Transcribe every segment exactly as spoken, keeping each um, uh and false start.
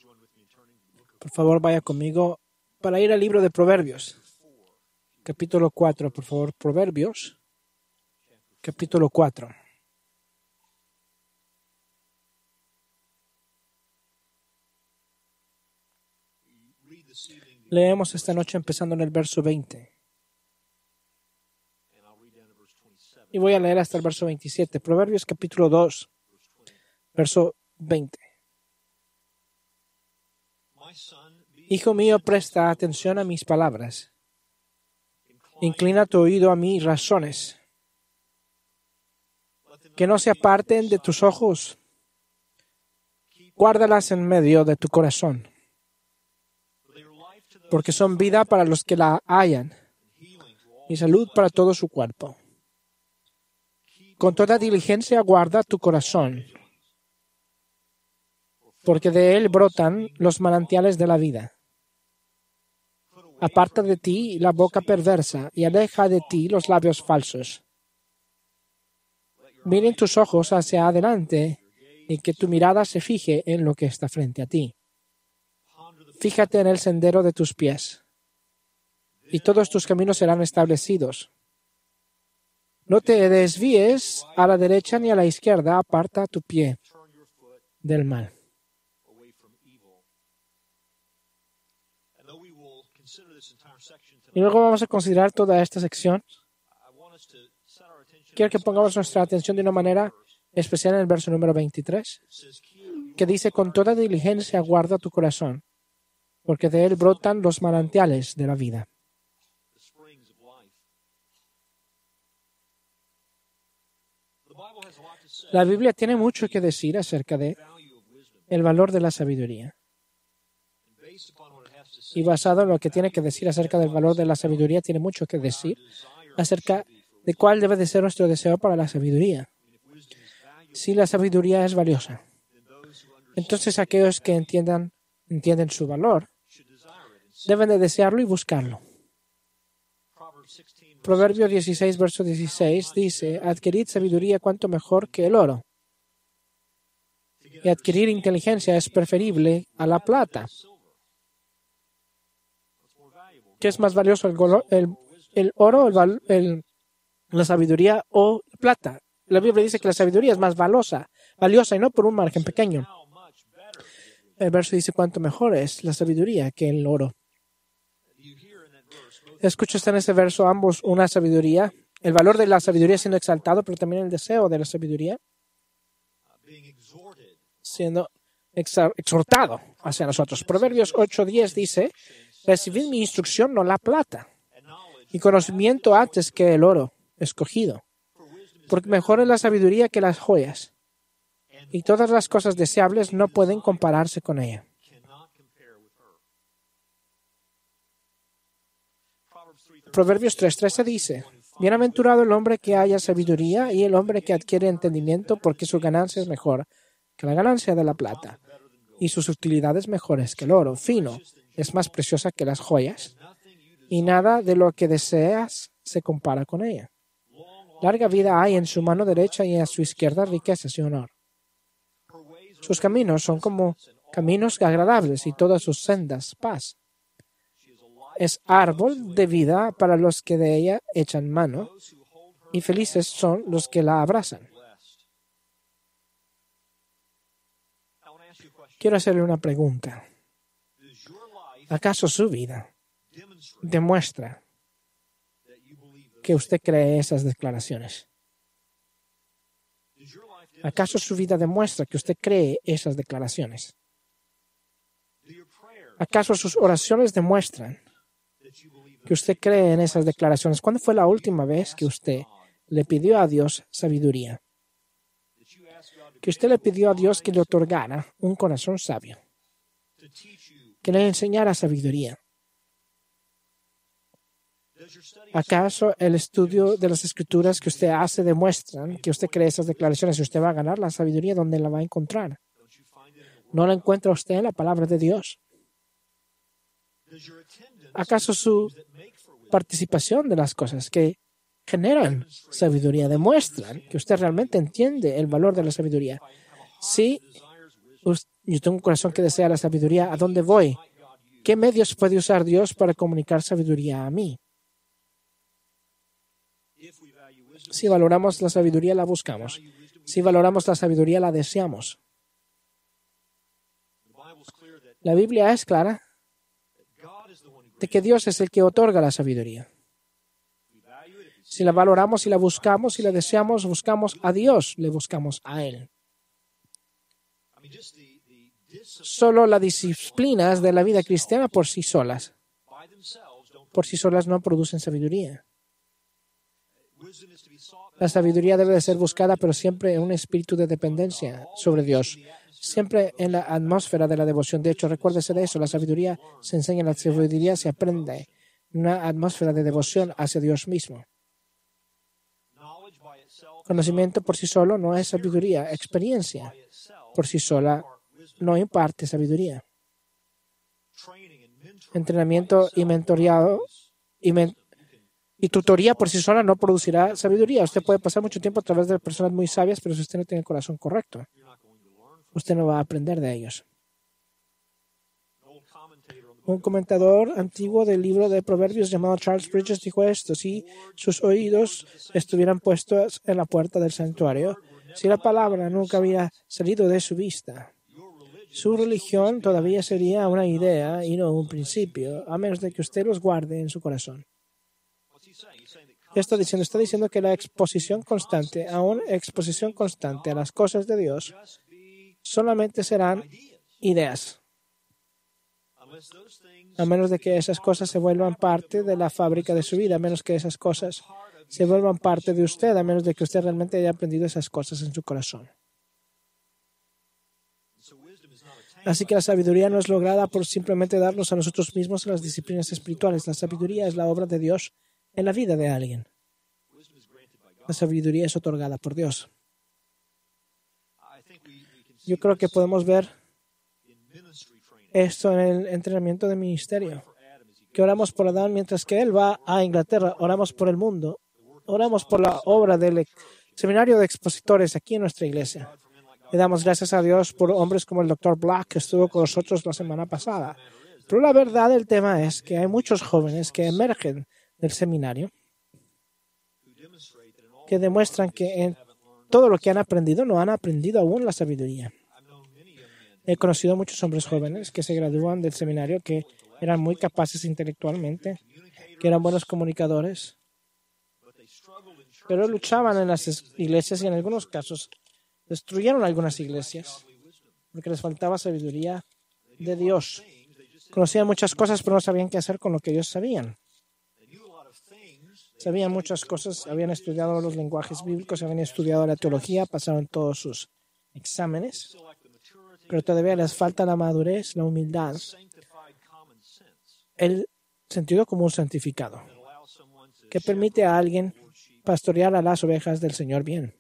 Por favor, vaya conmigo para ir al libro de Proverbios. Capítulo cuatro, por favor. Proverbios. Capítulo cuatro. Leemos esta noche empezando en el verso veinte. Y voy a leer hasta el verso veintisiete. Proverbios capítulo dos, verso veinte. Hijo mío, presta atención a mis palabras. Inclina tu oído a mis razones. Que no se aparten de tus ojos. Guárdalas en medio de tu corazón. Porque son vida para los que la hallan y salud para todo su cuerpo. Con toda diligencia guarda tu corazón, porque de él brotan los manantiales de la vida. Aparta de ti la boca perversa y aleja de ti los labios falsos. Miren tus ojos hacia adelante y que tu mirada se fije en lo que está frente a ti. Fíjate en el sendero de tus pies, y todos tus caminos serán establecidos. No te desvíes a la derecha ni a la izquierda, aparta tu pie del mal. Y luego vamos a considerar toda esta sección. Quiero que pongamos nuestra atención de una manera especial en el verso número veintitrés, que dice: con toda diligencia guarda tu corazón, porque de él brotan los manantiales de la vida. La Biblia tiene mucho que decir acerca de el valor de la sabiduría. Y basado en lo que tiene que decir acerca del valor de la sabiduría, tiene mucho que decir acerca de cuál debe de ser nuestro deseo para la sabiduría. Si la sabiduría es valiosa, entonces aquellos que entiendan, entienden su valor deben de desearlo y buscarlo. Proverbio dieciséis, verso dieciséis dice: adquirid sabiduría cuanto mejor que el oro, y adquirir inteligencia es preferible a la plata. ¿Qué es más valioso, el, el, el oro, el, el, la sabiduría o la plata? La Biblia dice que la sabiduría es más valiosa, valiosa y no por un margen pequeño. El verso dice cuánto mejor es la sabiduría que el oro. Escuchas en ese verso ambos una sabiduría, el valor de la sabiduría siendo exaltado, pero también el deseo de la sabiduría siendo exhortado hacia nosotros. Proverbios ocho diez dice: recibid mi instrucción, no la plata, y conocimiento antes que el oro escogido, porque mejor es la sabiduría que las joyas, y todas las cosas deseables no pueden compararse con ella. Proverbios tres trece dice: bienaventurado el hombre que haya sabiduría y el hombre que adquiere entendimiento, porque su ganancia es mejor que la ganancia de la plata, y sus utilidades mejores que el oro fino. Es más preciosa que las joyas, y nada de lo que deseas se compara con ella. Larga vida hay en su mano derecha y a su izquierda riquezas y honor. Sus caminos son como caminos agradables y todas sus sendas paz. Es árbol de vida para los que de ella echan mano, y felices son los que la abrazan. Quiero hacerle una pregunta. ¿Acaso su vida demuestra que usted cree esas declaraciones? ¿Acaso su vida demuestra que usted cree esas declaraciones? ¿Acaso sus oraciones demuestran que usted cree en esas declaraciones? ¿Cuándo fue la última vez que usted le pidió a Dios sabiduría? Que usted le pidió a Dios que le otorgara un corazón sabio, que le enseñara sabiduría. ¿Acaso el estudio de las Escrituras que usted hace demuestran que usted cree esas declaraciones y usted va a ganar la sabiduría? ¿Dónde la va a encontrar? ¿No la encuentra usted en la palabra de Dios? ¿Acaso su participación de las cosas que generan sabiduría demuestran que usted realmente entiende el valor de la sabiduría? Si Yo tengo un corazón que desea la sabiduría. ¿A dónde voy? ¿Qué medios puede usar Dios para comunicar sabiduría a mí? Si valoramos la sabiduría, la buscamos. Si valoramos la sabiduría, la deseamos. La Biblia es clara de que Dios es el que otorga la sabiduría. Si la valoramos y la buscamos y la deseamos, buscamos a Dios, le buscamos a Él. Solo las disciplinas de la vida cristiana por sí solas, por sí solas no producen sabiduría. La sabiduría debe de ser buscada, pero siempre en un espíritu de dependencia sobre Dios, siempre en la atmósfera de la devoción. De hecho, recuérdese de eso, la sabiduría se enseña, la sabiduría se aprende en una atmósfera de devoción hacia Dios mismo. Conocimiento por sí solo no es sabiduría, experiencia por sí sola no imparte sabiduría. Entrenamiento y mentoreado y, men y tutoría por sí sola no producirá sabiduría. Usted puede pasar mucho tiempo a través de personas muy sabias, pero si usted no tiene el corazón correcto, usted no va a aprender de ellos. Un comentador antiguo del libro de Proverbios llamado Charles Bridges dijo esto: si sus oídos estuvieran puestos en la puerta del santuario, si la palabra nunca hubiera salido de su vista, su religión todavía sería una idea y no un principio, a menos de que usted los guarde en su corazón. ¿Qué está diciendo? Está diciendo que la exposición constante, aún exposición constante a las cosas de Dios, solamente serán ideas, a menos de que esas cosas se vuelvan parte de la fábrica de su vida, a menos que esas cosas se vuelvan parte de usted, a menos de que usted realmente haya aprendido esas cosas en su corazón. Así que la sabiduría no es lograda por simplemente darnos a nosotros mismos las disciplinas espirituales. La sabiduría es la obra de Dios en la vida de alguien. La sabiduría es otorgada por Dios. Yo creo que podemos ver esto en el entrenamiento de ministerio. Que oramos por Adán mientras que él va a Inglaterra. Oramos por el mundo. Oramos por la obra del seminario de expositores aquí en nuestra iglesia. Le damos gracias a Dios por hombres como el doctor Black, que estuvo con nosotros la semana pasada. Pero la verdad del tema es que hay muchos jóvenes que emergen del seminario que demuestran que en todo lo que han aprendido no han aprendido aún la sabiduría. He conocido muchos hombres jóvenes que se gradúan del seminario que eran muy capaces intelectualmente, que eran buenos comunicadores, pero luchaban en las iglesias y en algunos casos destruyeron algunas iglesias porque les faltaba sabiduría de Dios. Conocían muchas cosas, pero no sabían qué hacer con lo que ellos sabían. Sabían muchas cosas, habían estudiado los lenguajes bíblicos, habían estudiado la teología, pasaron todos sus exámenes, pero todavía les falta la madurez, la humildad, el sentido común santificado, que permite a alguien pastorear a las ovejas del Señor bien.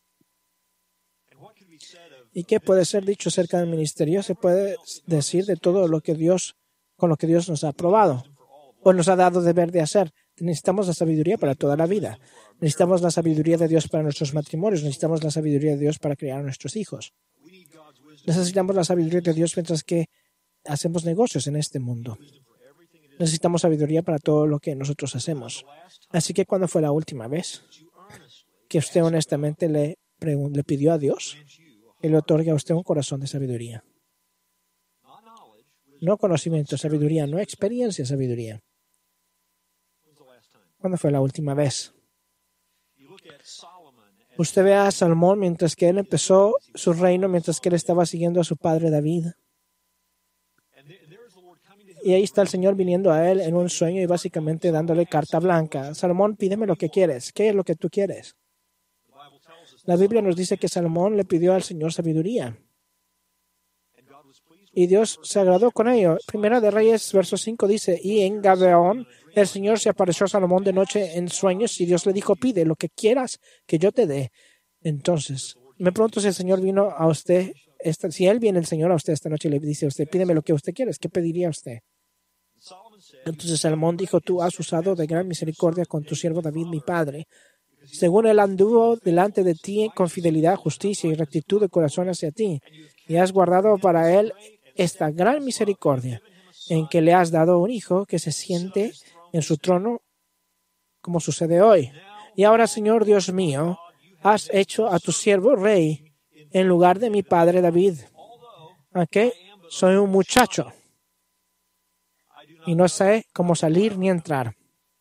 ¿Y qué puede ser dicho acerca del ministerio? Se puede decir de todo lo que Dios, con lo que Dios nos ha aprobado o nos ha dado deber de hacer. Necesitamos la sabiduría para toda la vida. Necesitamos la sabiduría de Dios para nuestros matrimonios. Necesitamos la sabiduría de Dios para criar a nuestros hijos. Necesitamos la sabiduría de Dios mientras que hacemos negocios en este mundo. Necesitamos sabiduría para todo lo que nosotros hacemos. Así que, ¿cuándo fue la última vez que usted honestamente le, le pidió a Dios que le otorgue a usted un corazón de sabiduría? No conocimiento, sabiduría, no experiencia, sabiduría. ¿Cuándo fue la última vez? Usted ve a Salomón mientras que él empezó su reino, mientras que él estaba siguiendo a su padre David. Y ahí está el Señor viniendo a él en un sueño y básicamente dándole carta blanca. Salomón, pídeme lo que quieres. ¿Qué es lo que tú quieres? La Biblia nos dice que Salomón le pidió al Señor sabiduría. Y Dios se agradó con ello. Primera de Reyes, verso cinco dice, y en Gabaón el Señor se apareció a Salomón de noche en sueños y Dios le dijo, pide lo que quieras que yo te dé. Entonces, me pregunto si el Señor vino a usted, esta, si Él viene el Señor a usted esta noche y le dice a usted, pídeme lo que usted quiere, ¿qué pediría usted? Entonces Salomón dijo, tú has usado de gran misericordia con tu siervo David, mi padre, según él anduvo delante de ti con fidelidad, justicia y rectitud de corazón hacia ti, y has guardado para él esta gran misericordia, en que le has dado un hijo que se siente en su trono, como sucede hoy. Y ahora, Señor Dios mío, has hecho a tu siervo rey en lugar de mi padre David, aunque soy un muchacho y no sé cómo salir ni entrar.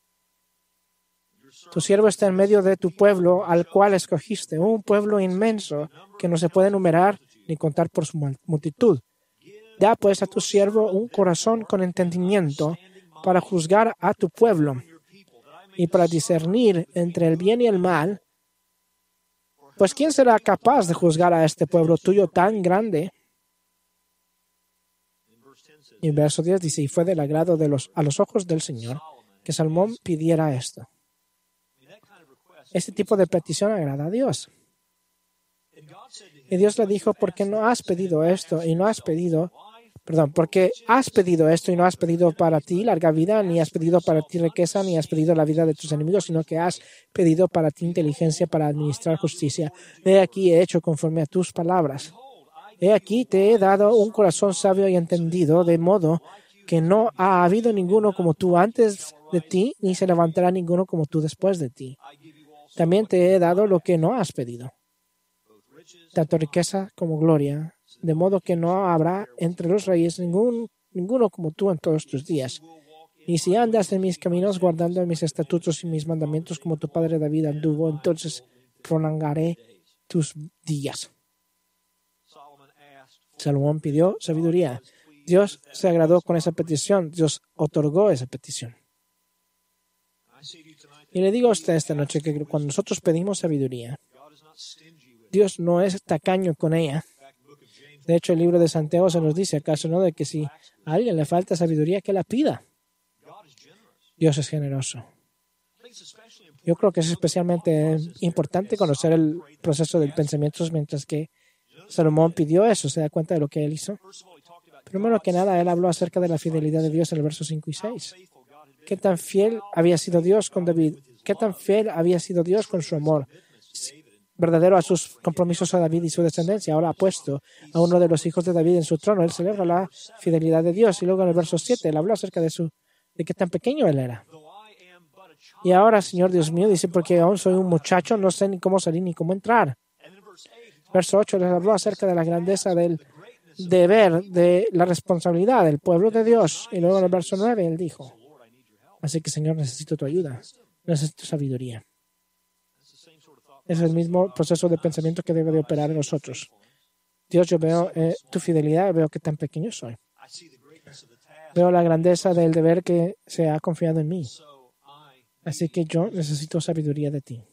Tu siervo está en medio de tu pueblo, al cual escogiste, un pueblo inmenso que no se puede enumerar ni contar por su multitud. Da pues a tu siervo un corazón con entendimiento para juzgar a tu pueblo y para discernir entre el bien y el mal. Pues ¿quién será capaz de juzgar a este pueblo tuyo tan grande? Y en verso diez dice, y fue del agrado de los, a los ojos del Señor que Salomón pidiera esto. Este tipo de petición agrada a Dios. Y Dios le dijo, ¿por qué no has pedido esto y no has pedido, perdón, porque has pedido esto y no has pedido para ti larga vida, ni has pedido para ti riqueza, ni has pedido la vida de tus enemigos, sino que has pedido para ti inteligencia para administrar justicia? He aquí he hecho conforme a tus palabras. He aquí te he dado un corazón sabio y entendido, de modo que no ha habido ninguno como tú antes de ti, ni se levantará ninguno como tú después de ti. También te he dado lo que no has pedido, tanto riqueza como gloria, de modo que no habrá entre los reyes ningún, ninguno como tú en todos tus días. Y si andas en mis caminos, guardando mis estatutos y mis mandamientos como tu padre David anduvo, entonces prolongaré tus días. Salomón pidió sabiduría. Dios se agradó con esa petición. Dios otorgó esa petición. Y le digo a usted esta noche que cuando nosotros pedimos sabiduría, Dios no es tacaño con ella. De hecho, el libro de Santiago se nos dice, ¿acaso no?, de que si a alguien le falta sabiduría, que la pida. Dios es generoso. Yo creo que es especialmente importante conocer el proceso del pensamiento mientras que Salomón pidió eso. ¿Se da cuenta de lo que él hizo? Primero que nada, él habló acerca de la fidelidad de Dios en el verso cinco y seis. ¿Qué tan fiel había sido Dios con David? ¿Qué tan fiel había sido Dios con su amor verdadero a sus compromisos a David y su descendencia? Ahora ha puesto a uno de los hijos de David en su trono. Él celebra la fidelidad de Dios. Y luego en el verso siete, él habló acerca de su de qué tan pequeño él era. Y ahora, Señor Dios mío, dice, porque aún soy un muchacho, no sé ni cómo salir ni cómo entrar. Verso ocho, les habló acerca de la grandeza del deber, de la responsabilidad del pueblo de Dios. Y luego en el verso nueve, él dijo, así que, Señor, necesito tu ayuda, necesito sabiduría. Es el mismo proceso de pensamiento que debe de operar en nosotros. Dios, yo veo eh, tu fidelidad, veo qué tan pequeño soy. Veo la grandeza del deber que se ha confiado en mí. Así que yo necesito sabiduría de ti.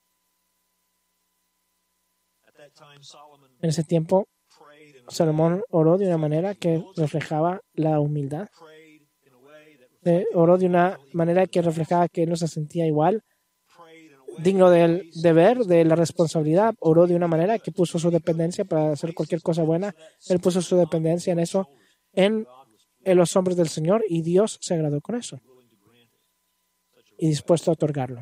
En ese tiempo, Salomón oró de una manera que reflejaba la humildad. Eh, oró de una manera que reflejaba que él no se sentía igual, digno del deber, de la responsabilidad. Oró de una manera que puso su dependencia para hacer cualquier cosa buena. Él puso su dependencia en eso, en, en los hombros del Señor, y Dios se agradó con eso y dispuesto a otorgarlo.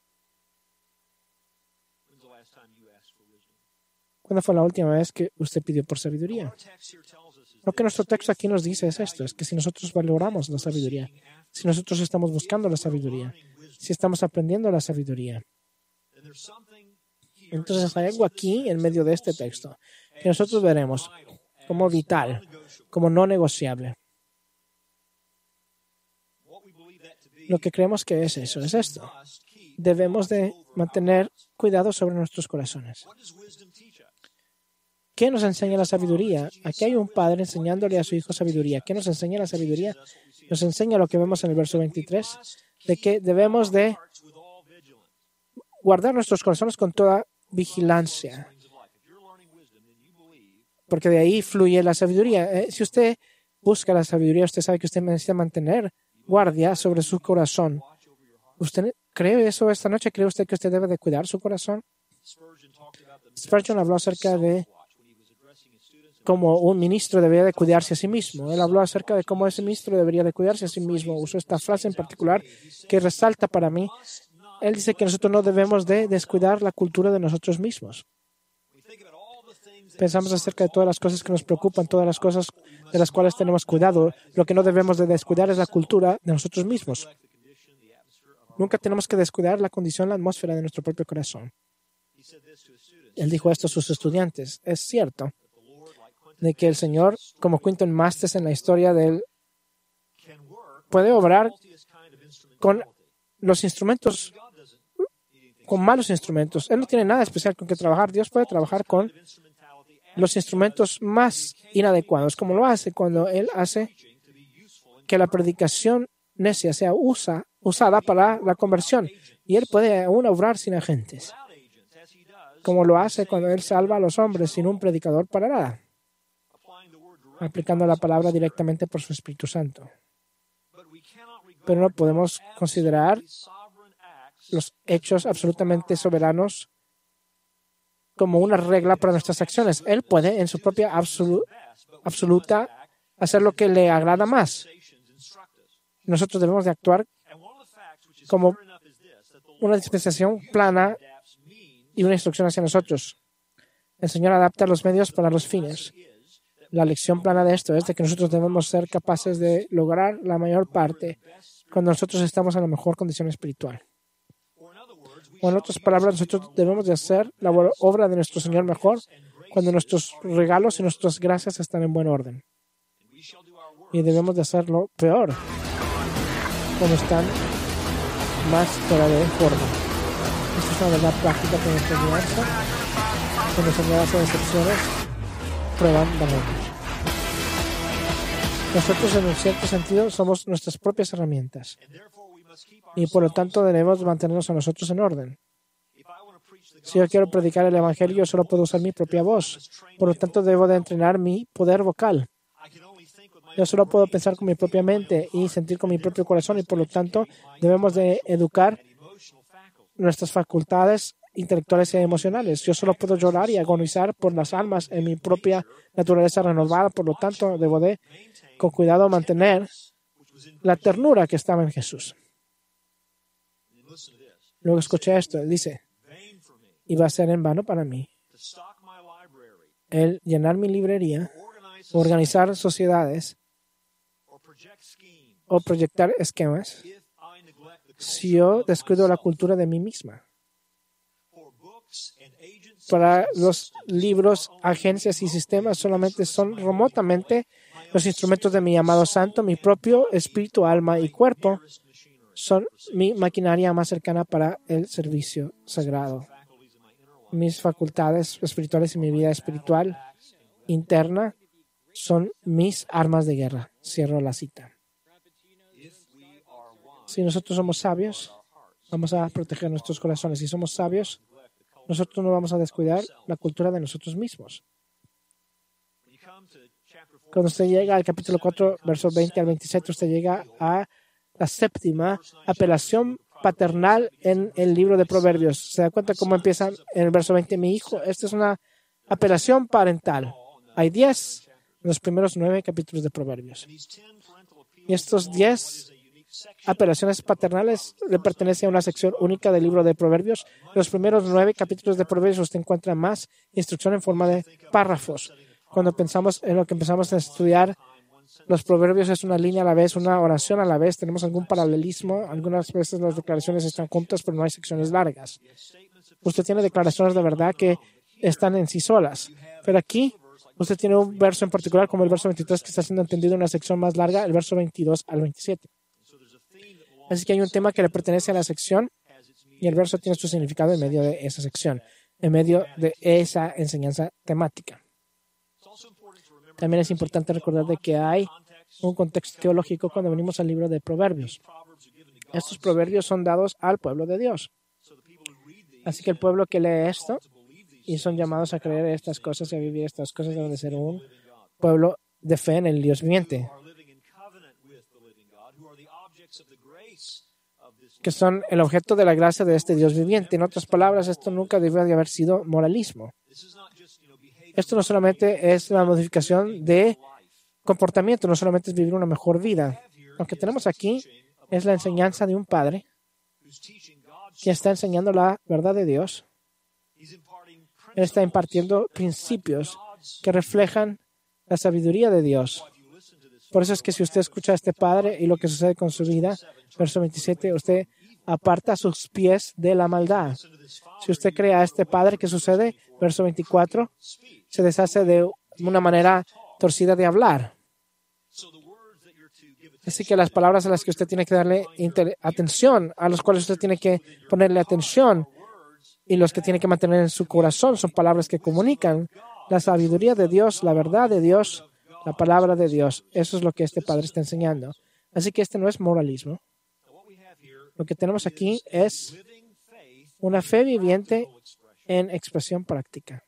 ¿Cuándo fue la última vez que usted pidió por sabiduría? Lo que nuestro texto aquí nos dice es esto, es que si nosotros valoramos la sabiduría, si nosotros estamos buscando la sabiduría, si estamos aprendiendo la sabiduría, entonces hay algo aquí en medio de este texto que nosotros veremos como vital, como no negociable. Lo que creemos que es eso, es esto. Debemos de mantener cuidado sobre nuestros corazones. ¿Qué nos enseña la sabiduría? Aquí hay un padre enseñándole a su hijo sabiduría. ¿Qué nos enseña la sabiduría? Nos enseña lo que vemos en el verso veintitrés, de que debemos de guardar nuestros corazones con toda vigilancia, porque de ahí fluye la sabiduría. Eh, si usted busca la sabiduría, usted sabe que usted necesita mantener guardia sobre su corazón. ¿Usted cree eso esta noche? ¿Cree usted que usted debe de cuidar su corazón? Spurgeon habló acerca de cómo un ministro debería de cuidarse a sí mismo. Él habló acerca de cómo ese ministro debería de cuidarse a sí mismo. Usó esta frase en particular que resalta para mí Él dice que nosotros no debemos de descuidar la cultura de nosotros mismos. Pensamos acerca de todas las cosas que nos preocupan, todas las cosas de las cuales tenemos cuidado. Lo que no debemos de descuidar es la cultura de nosotros mismos. Nunca tenemos que descuidar la condición, la atmósfera de nuestro propio corazón. Él dijo esto a sus estudiantes. Es cierto de que el Señor, como Quinton Masters en la historia de él, puede obrar con los instrumentos, con malos instrumentos. Él no tiene nada especial con que trabajar. Dios puede trabajar con los instrumentos más inadecuados, como lo hace cuando Él hace que la predicación necia sea usa, usada para la conversión. Y Él puede aún obrar sin agentes, como lo hace cuando Él salva a los hombres sin un predicador para nada, aplicando la palabra directamente por su Espíritu Santo. Pero no podemos considerar los hechos absolutamente soberanos como una regla para nuestras acciones. Él puede, en su propia absolu- absoluta, hacer lo que le agrada más. Nosotros debemos de actuar como una dispensación plana y una instrucción hacia nosotros. El Señor adapta los medios para los fines. La lección plana de esto es de que nosotros debemos ser capaces de lograr la mayor parte cuando nosotros estamos en la mejor condición espiritual. O en otras palabras, nosotros debemos de hacer la obra de nuestro Señor mejor cuando nuestros regalos y nuestras gracias están en buen orden. Y debemos de hacerlo peor cuando están más fuera de forma. Esto es una verdad práctica que nuestra enseñanza, cuando el Señor hace excepciones, prueban valores. Nosotros, en un cierto sentido, somos nuestras propias herramientas. Y por lo tanto debemos mantenernos a nosotros en orden. Si yo quiero predicar el Evangelio, yo solo puedo usar mi propia voz. Por lo tanto, debo de entrenar mi poder vocal. Yo solo puedo pensar con mi propia mente y sentir con mi propio corazón, y por lo tanto debemos de educar nuestras facultades intelectuales y emocionales. Yo solo puedo llorar y agonizar por las almas en mi propia naturaleza renovada. Por lo tanto, debo de, con cuidado, mantener la ternura que estaba en Jesús. Luego escuché esto. Él dice, y va a ser en vano para mí el llenar mi librería, organizar sociedades o proyectar esquemas si yo descuido la cultura de mí misma. Para los libros, agencias y sistemas solamente son remotamente los instrumentos de mi amado santo, mi propio espíritu, alma y cuerpo son mi maquinaria más cercana para el servicio sagrado. Mis facultades espirituales y mi vida espiritual interna son mis armas de guerra. Cierro la cita. Si nosotros somos sabios, vamos a proteger nuestros corazones. Si somos sabios, nosotros no vamos a descuidar la cultura de nosotros mismos. Cuando usted llega al capítulo cuatro, versos veinte al veintisiete, usted llega a la séptima apelación paternal en el libro de Proverbios. ¿Se da cuenta cómo empieza en el verso veinte? Mi hijo, esta es una apelación parental. Hay diez en los primeros nueve capítulos de Proverbios. Y estos diez apelaciones paternales le pertenecen a una sección única del libro de Proverbios. En los primeros nueve capítulos de Proverbios usted encuentra más instrucción en forma de párrafos. Cuando pensamos en lo que empezamos a estudiar, los proverbios es una línea a la vez, una oración a la vez. Tenemos algún paralelismo. Algunas veces las declaraciones están juntas, pero no hay secciones largas. Usted tiene declaraciones de verdad que están en sí solas. Pero aquí usted tiene un verso en particular, como el verso veintitrés, que está siendo entendido en una sección más larga, el verso veintidós al veintisiete. Así que hay un tema que le pertenece a la sección y el verso tiene su significado en medio de esa sección, en medio de esa enseñanza temática. También es importante recordar de que hay un contexto teológico cuando venimos al libro de Proverbios. Estos proverbios son dados al pueblo de Dios. Así que el pueblo que lee esto y son llamados a creer estas cosas y a vivir estas cosas deben de ser un pueblo de fe en el Dios viviente, que son el objeto de la gracia de este Dios viviente. En otras palabras, esto nunca debió de haber sido moralismo. Esto no solamente es la modificación de comportamiento, no solamente es vivir una mejor vida. Lo que tenemos aquí es la enseñanza de un padre quien está enseñando la verdad de Dios. Él está impartiendo principios que reflejan la sabiduría de Dios. Por eso es que si usted escucha a este Padre y lo que sucede con su vida, verso veintisiete, usted aparta sus pies de la maldad. Si usted cree a este Padre, ¿qué sucede? Verso veinticuatro, se deshace de una manera torcida de hablar. Así que las palabras a las que usted tiene que darle atención, a las cuales usted tiene que ponerle atención y los que tiene que mantener en su corazón son palabras que comunican la sabiduría de Dios, la verdad de Dios, la palabra de Dios. Eso es lo que este Padre está enseñando. Así que este no es moralismo. Lo que tenemos aquí es una fe viviente en expresión práctica.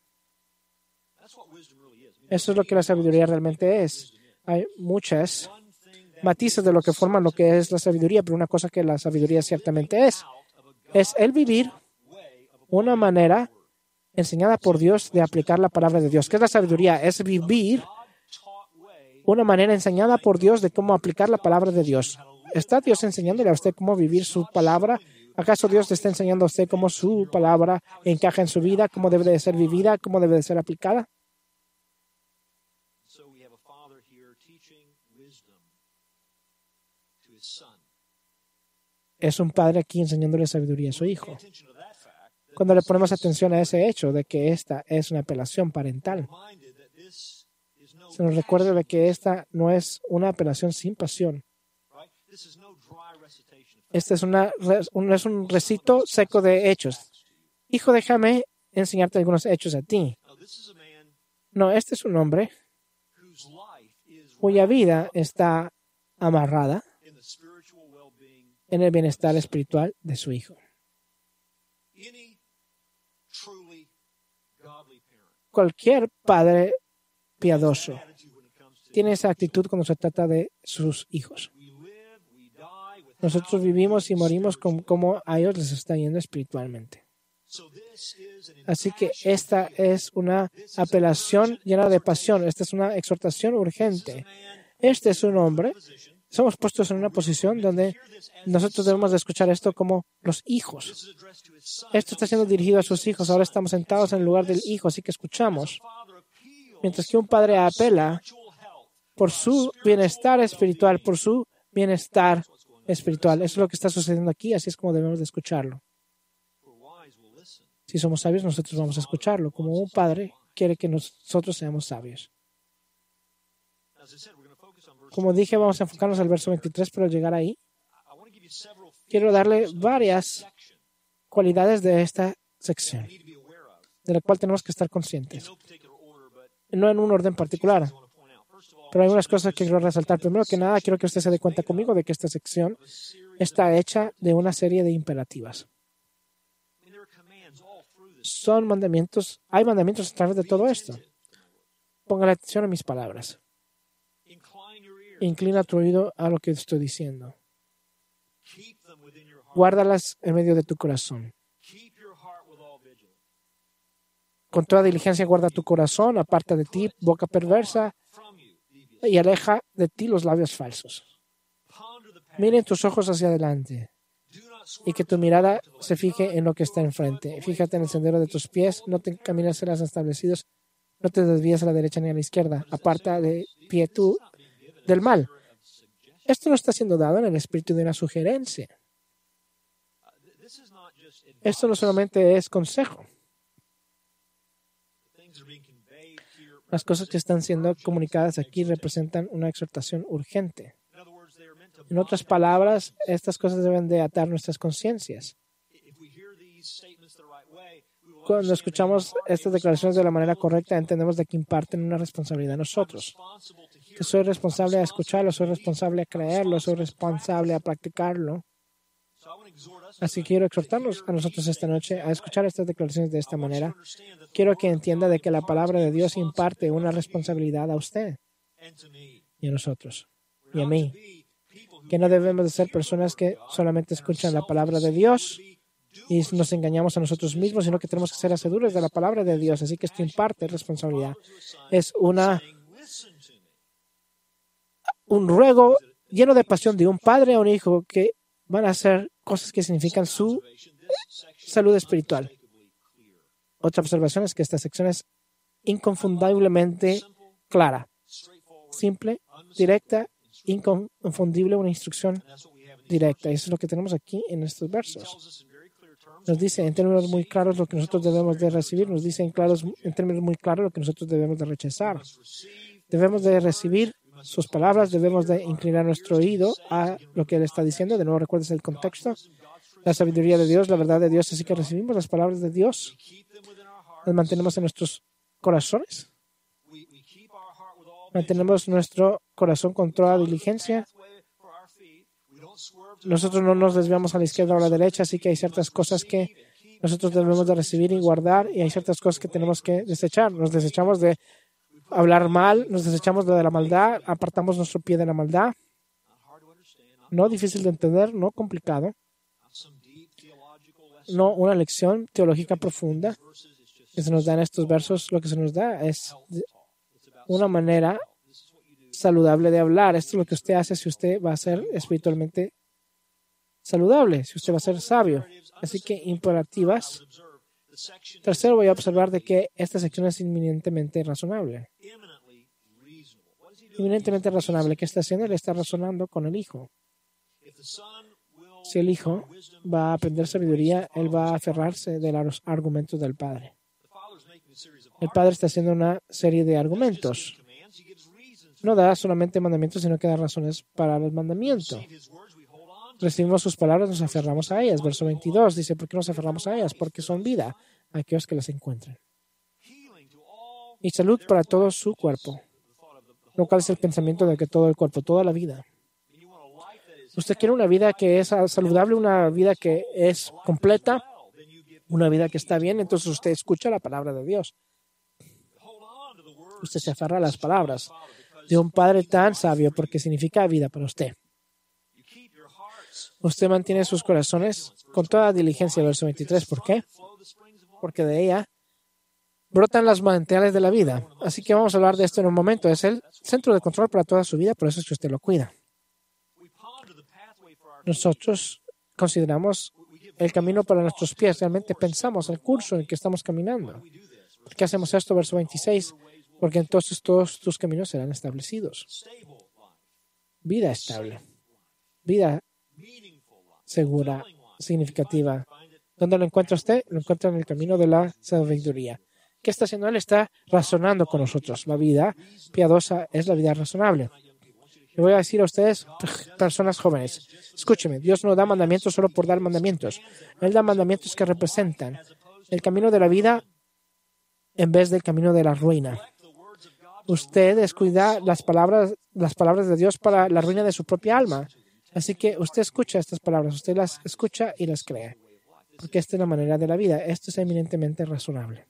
Eso es lo que la sabiduría realmente es. Hay muchas matices de lo que forman lo que es la sabiduría, pero una cosa que la sabiduría ciertamente es, es el vivir una manera enseñada por Dios de aplicar la palabra de Dios. ¿Qué es la sabiduría? Es vivir una manera enseñada por Dios de cómo aplicar la palabra de Dios. ¿Está Dios enseñándole a usted cómo vivir su palabra? ¿Acaso Dios le está enseñando a usted cómo su palabra encaja en su vida, cómo debe de ser vivida, cómo debe de ser aplicada? Es un padre aquí enseñándole sabiduría a su hijo. Cuando le ponemos atención a ese hecho de que esta es una apelación parental, se nos recuerda de que esta no es una apelación sin pasión. Este es, una, un, es un recito seco de hechos. Hijo, déjame enseñarte algunos hechos a ti. No, este es un hombre cuya vida está amarrada en el bienestar espiritual de su hijo. Cualquier padre piadoso tiene esa actitud cuando se trata de sus hijos. Nosotros vivimos y morimos con cómo a ellos les está yendo espiritualmente. Así que esta es una apelación llena de pasión. Esta es una exhortación urgente. Este es un hombre. Somos puestos en una posición donde nosotros debemos de escuchar esto como los hijos. Esto está siendo dirigido a sus hijos. Ahora estamos sentados en el lugar del hijo, así que escuchamos. Mientras que un padre apela por su bienestar espiritual, por su bienestar espiritual. Eso es lo que está sucediendo aquí, así es como debemos de escucharlo. Si somos sabios, nosotros vamos a escucharlo, como un padre quiere que nosotros seamos sabios. Como dije, vamos a enfocarnos al verso veintitrés, pero al llegar ahí, quiero darle varias cualidades de esta sección, de la cual tenemos que estar conscientes. No en un orden particular, pero hay unas cosas que quiero resaltar. Primero que nada, quiero que usted se dé cuenta conmigo de que esta sección está hecha de una serie de imperativas. Son mandamientos, hay mandamientos a través de todo esto. Ponga atención a mis palabras. Inclina tu oído a lo que estoy diciendo. Guárdalas en medio de tu corazón. Con toda diligencia guarda tu corazón, aparta de ti boca perversa y aleja de ti los labios falsos. Miren tus ojos hacia adelante y que tu mirada se fije en lo que está enfrente. Fíjate en el sendero de tus pies, no te encaminas en las establecidos, no te desvíes a la derecha ni a la izquierda. Aparta de pie tú del mal. Esto no está siendo dado en el espíritu de una sugerencia. Esto no solamente es consejo. Las cosas que están siendo comunicadas aquí representan una exhortación urgente. En otras palabras, estas cosas deben de atar nuestras conciencias. Cuando escuchamos estas declaraciones de la manera correcta, entendemos de que imparten una responsabilidad a nosotros. Que soy responsable a escucharlo, soy responsable a creerlo, soy responsable a practicarlo. Así que quiero exhortarnos a nosotros esta noche a escuchar estas declaraciones de esta manera. Quiero que entienda de que la palabra de Dios imparte una responsabilidad a usted y a nosotros y a mí. Que no debemos de ser personas que solamente escuchan la palabra de Dios y nos engañamos a nosotros mismos, sino que tenemos que ser hacedores de la palabra de Dios. Así que esto imparte responsabilidad. Es una un ruego lleno de pasión de un padre a un hijo que van a hacer cosas que significan su salud espiritual. Otra observación es que esta sección es inconfundiblemente clara, simple, directa, inconfundible, una instrucción directa. Y eso es lo que tenemos aquí en estos versos. Nos dice en términos muy claros lo que nosotros debemos de recibir, nos dice en, claros, en términos muy claros lo que nosotros debemos de rechazar. Debemos de recibir sus palabras, debemos de inclinar nuestro oído a lo que Él está diciendo. De nuevo, recuerdes el contexto, la sabiduría de Dios, la verdad de Dios, así que recibimos las palabras de Dios, las mantenemos en nuestros corazones, mantenemos nuestro corazón con toda diligencia. Nosotros no nos desviamos a la izquierda o a la derecha, así que hay ciertas cosas que nosotros debemos de recibir y guardar, y hay ciertas cosas que tenemos que desechar. Nos desechamos de hablar mal, nos desechamos de la maldad, apartamos nuestro pie de la maldad. No difícil de entender, no complicado. No una lección teológica profunda que se nos da en estos versos. Lo que se nos da es una manera saludable de hablar. Esto es lo que usted hace si usted va a ser espiritualmente saludable, si usted va a ser sabio. Así que imperativas. Tercero, voy a observar de que esta sección es inminentemente razonable. Inminentemente razonable. ¿Qué está haciendo? Él está razonando con el Hijo. Si el Hijo va a aprender sabiduría, él va a aferrarse de los argumentos del Padre. El Padre está haciendo una serie de argumentos. No da solamente mandamientos, sino que da razones para el mandamiento. Recibimos sus palabras, nos aferramos a ellas. Verso veintidós dice, ¿por qué nos aferramos a ellas? Porque son vida a aquellos que las encuentren. Y salud para todo su cuerpo, lo cual es el pensamiento de que todo el cuerpo, toda la vida. Usted quiere una vida que es saludable, una vida que es completa, una vida que está bien, entonces usted escucha la palabra de Dios. Usted se aferra a las palabras de un Padre tan sabio porque significa vida para usted. Usted mantiene sus corazones con toda diligencia, verso veintitrés. ¿Por qué? Porque de ella brotan las manantiales de la vida. Así que vamos a hablar de esto en un momento. Es el centro de control para toda su vida, por eso es que usted lo cuida. Nosotros consideramos el camino para nuestros pies. Realmente pensamos el curso en el que estamos caminando. ¿Por qué hacemos esto? Verso veintiséis. Porque entonces todos tus caminos serán establecidos. Vida estable. Vida segura, significativa. ¿Dónde lo encuentra usted? Lo encuentra en el camino de la sabiduría. ¿Qué está haciendo él? Está razonando con nosotros. La vida piadosa es la vida razonable. Le voy a decir a ustedes, personas jóvenes, escúcheme, Dios no da mandamientos solo por dar mandamientos. Él da mandamientos que representan el camino de la vida en vez del camino de la ruina. Usted descuida las palabras, las palabras de Dios para la ruina de su propia alma. Así que usted escucha estas palabras, usted las escucha y las cree. Porque esta es la manera de la vida. Esto es eminentemente razonable.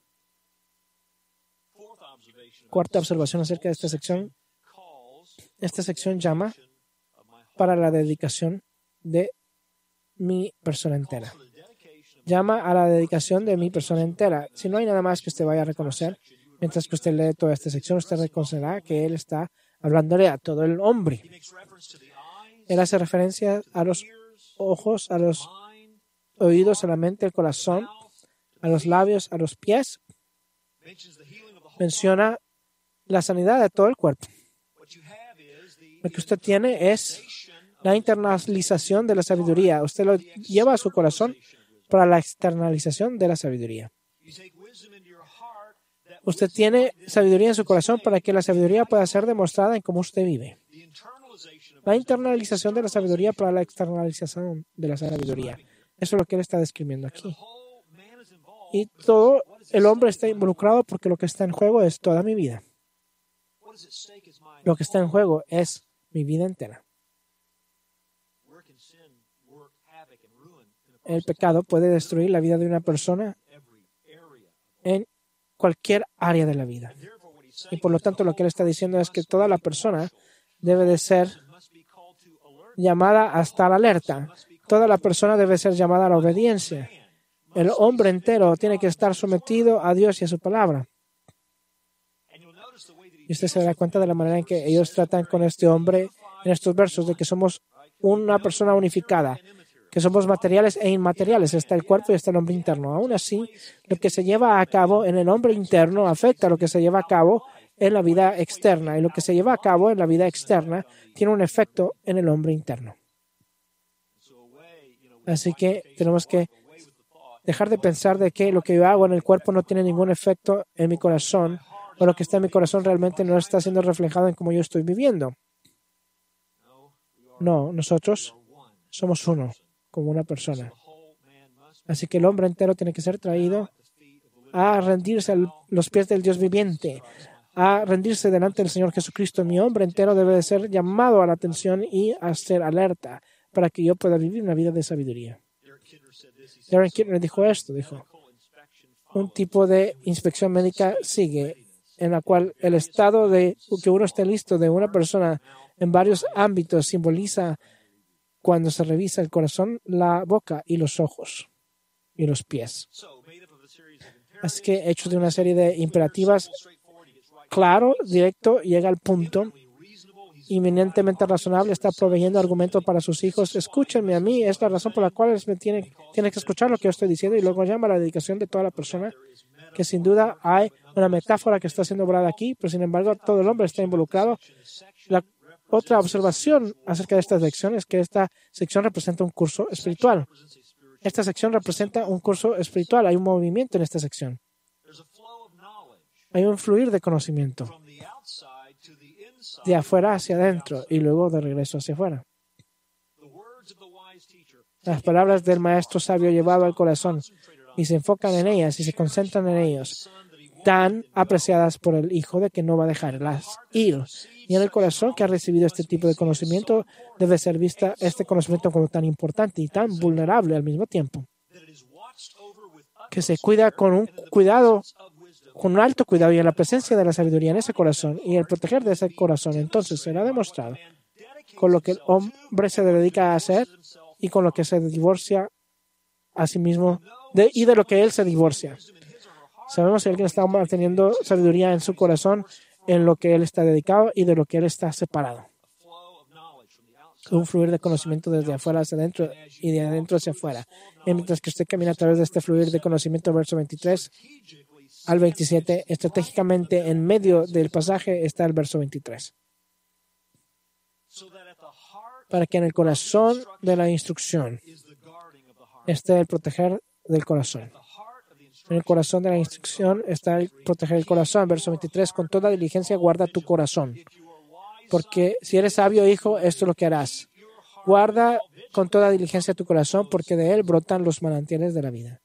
Cuarta observación acerca de esta sección. Esta sección llama para la dedicación de mi persona entera. Llama a la dedicación de mi persona entera. Si no hay nada más que usted vaya a reconocer, mientras que usted lee toda esta sección, usted reconocerá que él está hablándole a todo el hombre. Él hace referencia a los ojos, a los oídos, a la mente, al corazón, a los labios, a los pies. Menciona la sanidad de todo el cuerpo. Lo que usted tiene es la internalización de la sabiduría. Usted lo lleva a su corazón para la externalización de la sabiduría. Usted tiene sabiduría en su corazón para que la sabiduría pueda ser demostrada en cómo usted vive. La internalización de la sabiduría para la externalización de la sabiduría. Eso es lo que él está describiendo aquí. Y todo el hombre está involucrado porque lo que está en juego es toda mi vida. Lo que está en juego es mi vida entera. El pecado puede destruir la vida de una persona en cualquier área de la vida. Y por lo tanto lo que él está diciendo es que toda la persona debe de ser llamada a estar alerta. Toda la persona debe ser llamada a la obediencia. El hombre entero tiene que estar sometido a Dios y a su palabra. Y usted se dará cuenta de la manera en que ellos tratan con este hombre en estos versos, de que somos una persona unificada, que somos materiales e inmateriales. Está el cuerpo y está el hombre interno. Aún así, lo que se lleva a cabo en el hombre interno afecta a lo que se lleva a cabo en la vida externa. Y lo que se lleva a cabo en la vida externa tiene un efecto en el hombre interno. Así que tenemos que dejar de pensar de que lo que yo hago en el cuerpo no tiene ningún efecto en mi corazón, o lo que está en mi corazón realmente no está siendo reflejado en cómo yo estoy viviendo. No, nosotros somos uno, como una persona. Así que el hombre entero tiene que ser traído a rendirse a los pies del Dios viviente, a rendirse delante del Señor Jesucristo. Mi hombre entero debe de ser llamado a la atención y a ser alerta para que yo pueda vivir una vida de sabiduría. Darren Kidner dijo esto, dijo, un tipo de inspección médica sigue, en la cual el estado de que uno esté listo de una persona en varios ámbitos simboliza cuando se revisa el corazón, la boca y los ojos y los pies. Así que, hecho de una serie de imperativas, claro, directo, llega al punto, inminentemente razonable, está proveyendo argumentos para sus hijos. Escúchenme a mí, es la razón por la cual me tiene, tiene que escuchar lo que yo estoy diciendo, y luego llama a la dedicación de toda la persona, que sin duda hay una metáfora que está siendo obrada aquí, pero sin embargo todo el hombre está involucrado. La otra observación acerca de esta sección es que esta sección representa un curso espiritual. Esta sección representa un curso espiritual. Hay un movimiento en esta sección. Hay un fluir de conocimiento de afuera hacia adentro y luego de regreso hacia afuera. Las palabras del maestro sabio llevado al corazón y se enfocan en ellas y se concentran en ellos, tan apreciadas por el Hijo de que no va a dejarlas ir. Y en el corazón que ha recibido este tipo de conocimiento debe ser vista este conocimiento como tan importante y tan vulnerable al mismo tiempo, que se cuida con un cuidado, con un alto cuidado y en la presencia de la sabiduría en ese corazón y el proteger de ese corazón. Entonces será demostrado con lo que el hombre se dedica a hacer y con lo que se divorcia a sí mismo de, y de lo que él se divorcia. Sabemos si alguien está manteniendo sabiduría en su corazón, en lo que él está dedicado y de lo que él está separado. Un fluir de conocimiento desde afuera hacia adentro y de adentro hacia afuera. Y mientras que usted camina a través de este fluir de conocimiento, verso veintitrés al veintisiete, estratégicamente en medio del pasaje está el verso veintitrés. Para que en el corazón de la instrucción esté el proteger del corazón. En el corazón de la instrucción está el proteger el corazón. Verso veintitrés, con toda diligencia guarda tu corazón. Porque si eres sabio, hijo, esto es lo que harás. Guarda con toda diligencia tu corazón, porque de él brotan los manantiales de la vida.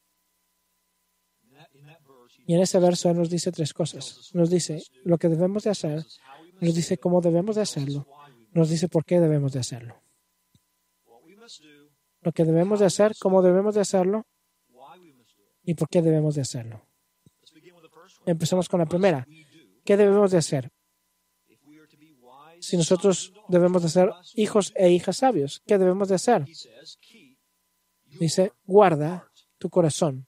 Y en ese verso él nos dice tres cosas. Nos dice lo que debemos de hacer, nos dice cómo debemos de hacerlo, nos dice por qué debemos de hacerlo. Lo que debemos de hacer, cómo debemos de hacerlo, ¿y por qué debemos de hacerlo? Empezamos con la primera. ¿Qué debemos de hacer? Si nosotros debemos de ser hijos e hijas sabios, ¿qué debemos de hacer? Dice, guarda tu corazón.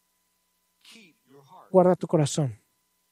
Guarda tu corazón.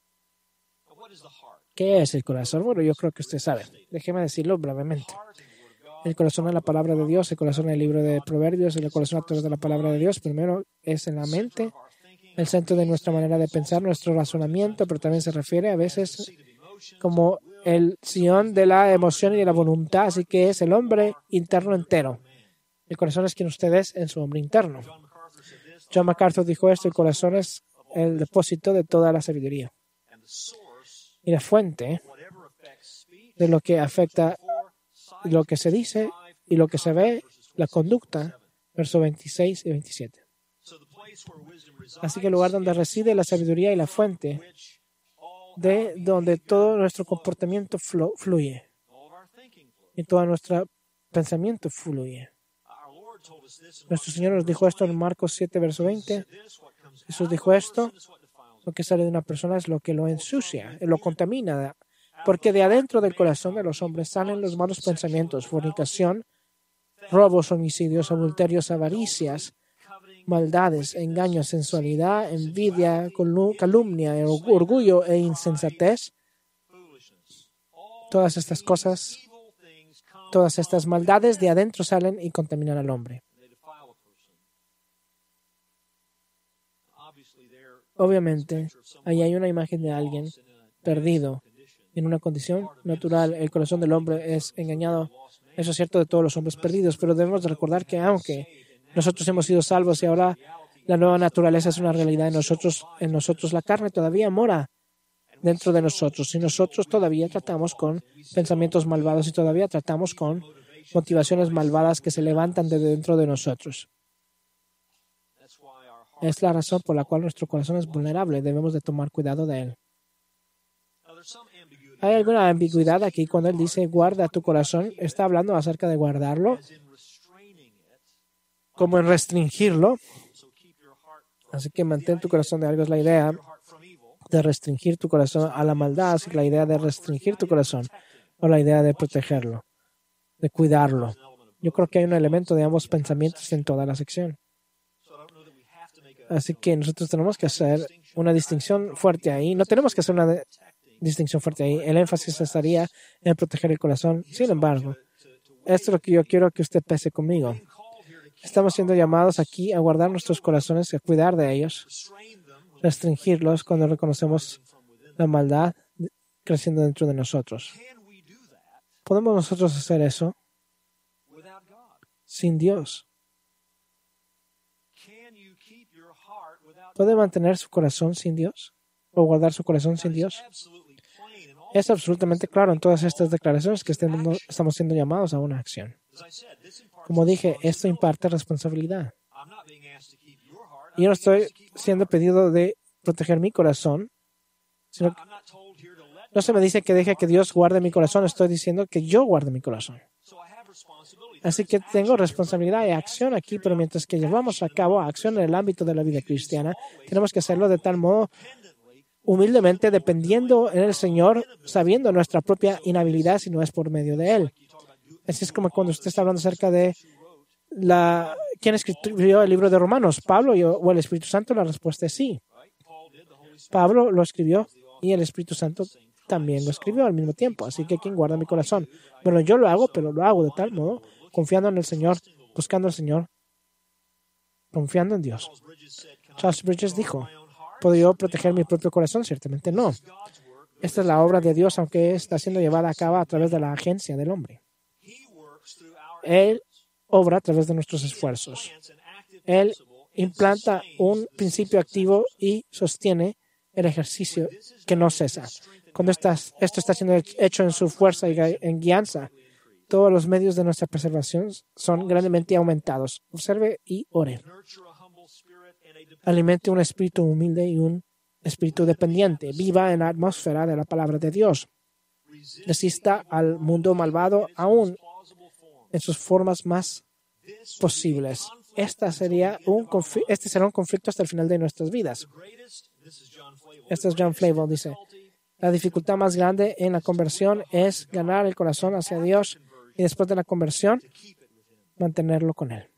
¿Qué es el corazón? Bueno, yo creo que usted sabe. Déjeme decirlo brevemente. El corazón es la palabra de Dios, el corazón es el libro de Proverbios, el corazón a través de la palabra de Dios. Primero es en la mente, el centro de nuestra manera de pensar, nuestro razonamiento, pero también se refiere a veces como el sillón de la emoción y de la voluntad, así que es el hombre interno entero. El corazón es quien usted es en su hombre interno. John MacArthur dijo esto, el corazón es el depósito de toda la sabiduría y la fuente de lo que afecta lo que se dice y lo que se ve, la conducta, versos veintiséis y veintisiete. Así que el lugar donde reside la sabiduría y la fuente de donde todo nuestro comportamiento flu- fluye y todo nuestro pensamiento fluye. Nuestro Señor nos dijo esto en Marcos siete, verso veinte. Jesús dijo esto, lo que sale de una persona es lo que lo ensucia, lo contamina, porque de adentro del corazón de los hombres salen los malos pensamientos, fornicación, robos, homicidios, adulterios, avaricias, maldades, engaños, sensualidad, envidia, calumnia, orgullo e insensatez. Todas estas cosas, todas estas maldades de adentro salen y contaminan al hombre. Obviamente, ahí hay una imagen de alguien perdido en una condición natural. El corazón del hombre es engañado. Eso es cierto de todos los hombres perdidos, pero debemos de recordar que aunque nosotros hemos sido salvos y ahora la nueva naturaleza es una realidad en nosotros, en nosotros la carne todavía mora dentro de nosotros y nosotros todavía tratamos con pensamientos malvados y todavía tratamos con motivaciones malvadas que se levantan de dentro de nosotros. Es la razón por la cual nuestro corazón es vulnerable. Debemos de tomar cuidado de él. ¿Hay alguna ambigüedad aquí cuando él dice guarda tu corazón? ¿Está hablando acerca de guardarlo? Como en restringirlo. Así que mantén tu corazón de algo. Es la idea de restringir tu corazón a la maldad. Así que la idea de restringir tu corazón o la idea de protegerlo, de cuidarlo. Yo creo que hay un elemento de ambos pensamientos en toda la sección. Así que nosotros tenemos que hacer una distinción fuerte ahí. No tenemos que hacer una de- distinción fuerte ahí. El énfasis estaría en proteger el corazón. Sin embargo, esto es lo que yo quiero que usted pese conmigo. Estamos siendo llamados aquí a guardar nuestros corazones y a cuidar de ellos, restringirlos cuando reconocemos la maldad creciendo dentro de nosotros. ¿Podemos nosotros hacer eso sin Dios? ¿Puede mantener su corazón sin Dios? ¿O guardar su corazón sin Dios? Es absolutamente claro en todas estas declaraciones que estamos siendo llamados a una acción. Como dije, esto imparte responsabilidad. Yo no estoy siendo pedido de proteger mi corazón, sino que no se me dice que deje que Dios guarde mi corazón, estoy diciendo que yo guarde mi corazón. Así que tengo responsabilidad y acción aquí, pero mientras que llevamos a cabo acción en el ámbito de la vida cristiana, tenemos que hacerlo de tal modo humildemente, dependiendo en el Señor, sabiendo nuestra propia inhabilidad si no es por medio de Él. Así es como cuando usted está hablando acerca de la quién escribió el libro de Romanos, Pablo o el Espíritu Santo, la respuesta es sí. Pablo lo escribió y el Espíritu Santo también lo escribió al mismo tiempo. Así que ¿quién guarda mi corazón? Bueno, yo lo hago, pero lo hago de tal modo, confiando en el Señor, buscando al Señor, confiando en Dios. Charles Bridges dijo, ¿puedo yo proteger mi propio corazón? Ciertamente no. Esta es la obra de Dios, aunque está siendo llevada a cabo a través de la agencia del hombre. Él obra a través de nuestros esfuerzos. Él implanta un principio activo y sostiene el ejercicio que no cesa. Cuando estás, esto está siendo hecho en su fuerza y en guianza, todos los medios de nuestra preservación son grandemente aumentados. Observe y ore. Alimente un espíritu humilde y un espíritu dependiente. Viva en la atmósfera de la palabra de Dios. Resista al mundo malvado aún en sus formas más posibles. Esta sería un confl- este será un conflicto hasta el final de nuestras vidas. Este es John Flavel, dice, la dificultad más grande en la conversión es ganar el corazón hacia Dios y después de la conversión, mantenerlo con Él.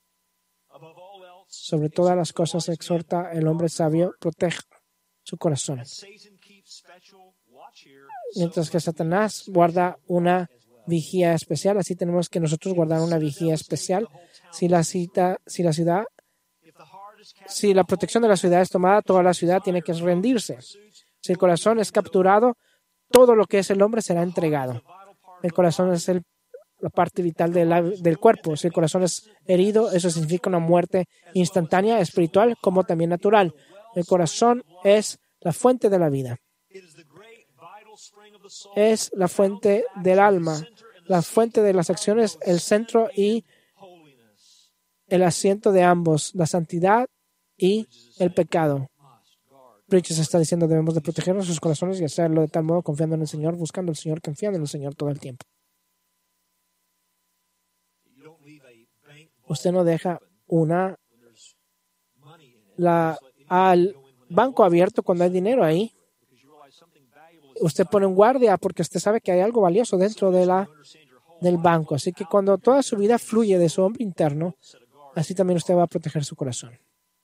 Sobre todas las cosas exhorta el hombre sabio, proteja su corazón. Mientras que Satanás guarda una vigía especial, así tenemos que nosotros guardar una vigía especial. Si la, cita, si la ciudad, si la protección de la ciudad es tomada, toda la ciudad tiene que rendirse. Si el corazón es capturado, todo lo que es el hombre será entregado. El corazón es el, la parte vital de la, del cuerpo. Si el corazón es herido, eso significa una muerte instantánea, espiritual, como también natural. El corazón es la fuente de la vida. Es la fuente del alma, la fuente de las acciones, el centro y el asiento de ambos, la santidad y el pecado. Bridges está diciendo debemos de proteger nuestros corazones y hacerlo de tal modo confiando en el Señor, buscando al Señor, confiando en el Señor todo el tiempo. Usted no deja una la al banco abierto cuando hay dinero ahí. Usted pone un guardia porque usted sabe que hay algo valioso dentro de la del banco. Así que cuando toda su vida fluye de su hombre interno, así también usted va a proteger su corazón.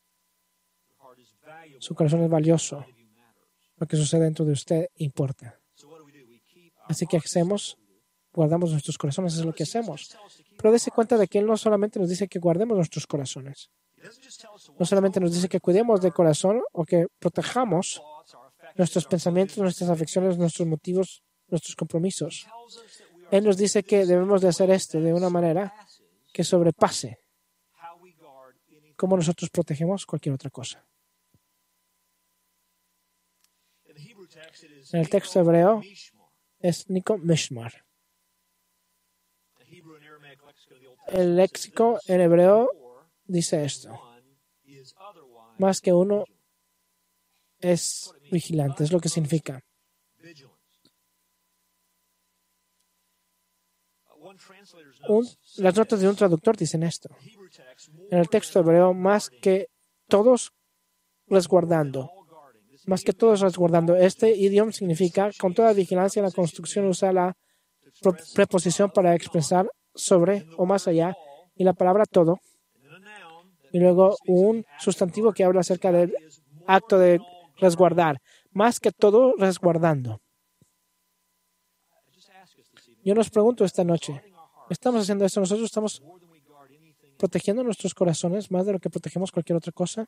Su corazón es valioso. Lo que sucede dentro de usted importa. Así que hacemos, guardamos nuestros corazones, eso es lo que hacemos. Pero dése cuenta de que Él no solamente nos dice que guardemos nuestros corazones. No solamente nos dice que cuidemos del corazón o que protejamos nuestros pensamientos, nuestras afecciones, nuestros motivos, nuestros compromisos. Él nos dice que debemos de hacer esto de una manera que sobrepase cómo nosotros protegemos cualquier otra cosa. En el texto hebreo es Nico Mishmar. El léxico en hebreo dice esto: más que uno es vigilante, es lo que significa. Un, las notas de un traductor dicen esto. En el texto hebreo, más que todos resguardando. Más que todos resguardando. Este idioma significa, con toda vigilancia, la construcción usa la preposición para expresar sobre o más allá, y la palabra todo, y luego un sustantivo que habla acerca del acto de resguardar. Más que todo resguardando. Yo nos pregunto esta noche, ¿estamos haciendo esto? ¿Nosotros estamos protegiendo nuestros corazones más de lo que protegemos cualquier otra cosa?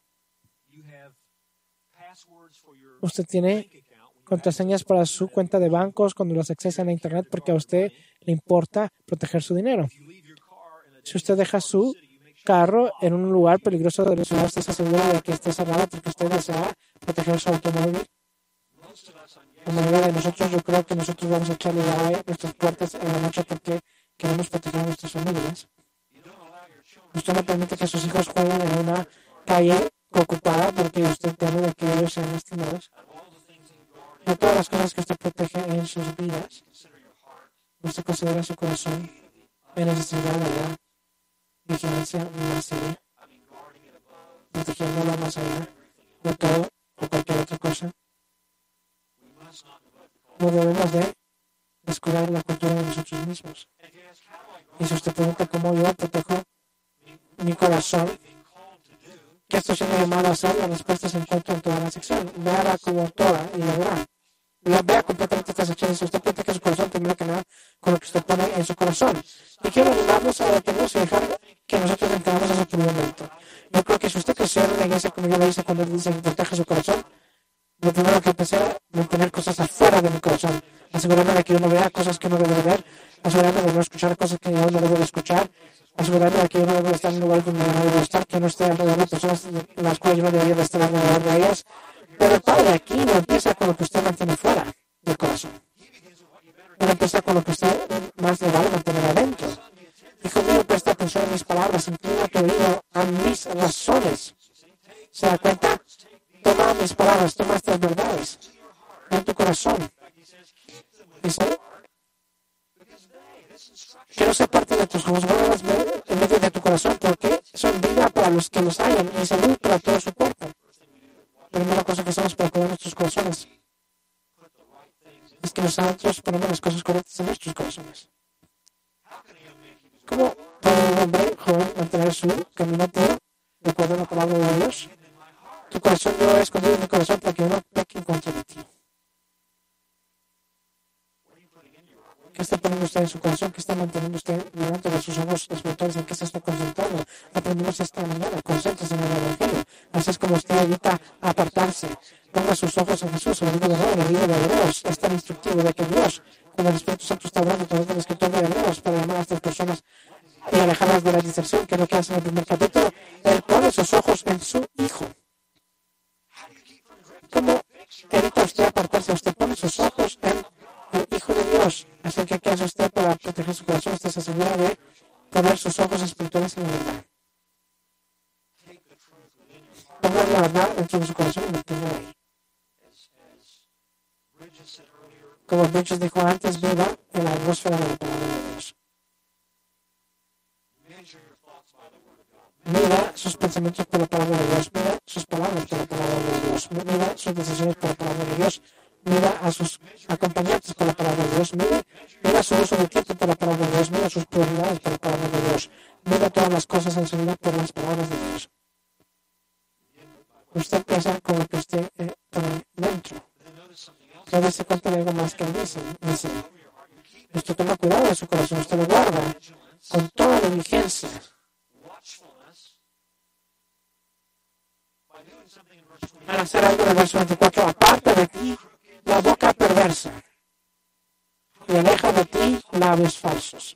Usted tiene contraseñas para su cuenta de bancos cuando las accesa a Internet porque a usted le importa proteger su dinero. Si usted deja su carro en un lugar peligroso de la ciudad, usted se asegura de que esté cerrado porque usted desea proteger su automóvil. La mayoría de nosotros, yo creo que nosotros vamos a echarle a nuestras puertas en la noche porque queremos proteger a nuestras familias. Usted no permite que sus hijos jueguen en una calle ocupada porque usted teme de que ellos sean lastimados. De todas las cosas que usted protege en sus vidas, usted considera su corazón en necesidad de la vigilancia más allá, protegiéndolo más allá de todo o cualquier otra cosa. No debemos de descuidar la cultura de nosotros mismos. Y si usted pregunta cómo yo protejo mi corazón, ¿qué estoy siendo llamado a hacer? La respuesta se encuentra en toda la sección. Véala como toda y la verá. La vea completamente esta sección. Si usted protege su corazón, primero que nada, con lo que usted pone en su corazón. Y quiero animarnos a detenernos y dejar que nosotros entremos a su primer momento. Yo creo que si usted creció en la iglesia, como yo le hice cuando él dice que proteja su corazón, lo primero que empecé a mantener cosas afuera de mi corazón, asegurarme de que yo no vea cosas que no debo de ver, asegurarme de no escuchar cosas que yo no debo de escuchar, asegurarme de que yo no debo de estar en lugares donde no debo estar, que no esté alrededor de personas en las cuales yo no debería de estar alrededor de ellas. Pero el Padre aquí no empieza con lo que usted mantiene fuera del corazón. No empieza con lo que usted más le vale mantener adentro. Hijo mío, presta atención a mis palabras, inclina tu oído a mis razones. ¿Se da cuenta? Toma mis palabras, toma estas verdades en tu corazón. Dice, quiero ser parte de tus ojos, guárdalas en medio de tu corazón, porque son vida para los que los hayan y salud para todo su cuerpo. La primera cosa que hacemos para cuidar nuestros corazones es que nosotros ponemos las cosas correctas en nuestros corazones. ¿Cómo puede un hombre joven mantener su caminante de acuerdo a la palabra de Dios? Tu corazón no es escondido en mi corazón para que no peque en contra de ti. ¿Qué está poniendo usted en su corazón? ¿Qué está manteniendo usted delante de sus ojos espirituales? ¿En qué se está concentrando? Aprendimos esta mañana, concéntrese en el Evangelio. Así es como usted evita apartarse. Ponga sus ojos en Jesús, en el libro de Hebreos, en el libro de Hebreos. Es tan instructivo de que Dios, como el Espíritu Santo está hablando a través del escritor de Hebreos para llamar a estas personas y alejarlas de la distracción, que es lo que hace en el primer capítulo. Él pone sus ojos en su Hijo. ¿Cómo evita usted apartarse? Usted pone sus ojos en el Hijo de Dios. Así que, ¿qué hace usted para proteger su corazón? Usted se asegura de poner sus ojos espirituales en la verdad. Ponga la verdad dentro de su corazón y manténgala ahí. Como Bridges dijo antes, viva en la atmósfera de la palabra de Dios. Mira sus pensamientos por la palabra de Dios. Mira sus palabras por la palabra de Dios. Mira sus decisiones por la palabra de Dios. Mira a sus acompañantes por la palabra de Dios. Mira, mira su uso de tiempo por la palabra de Dios. Mira sus prioridades por la palabra de Dios. Mira todas las cosas en su vida por las palabras de Dios. Usted empieza con lo que usted eh, pone dentro. No darse cuenta de algo más que él dice. Dice, usted toma cuidado de su corazón. Usted lo guarda con toda diligencia. Al hacer algo en el verso veinticuatro, aparte de ti la boca perversa y aleja de ti labios falsos.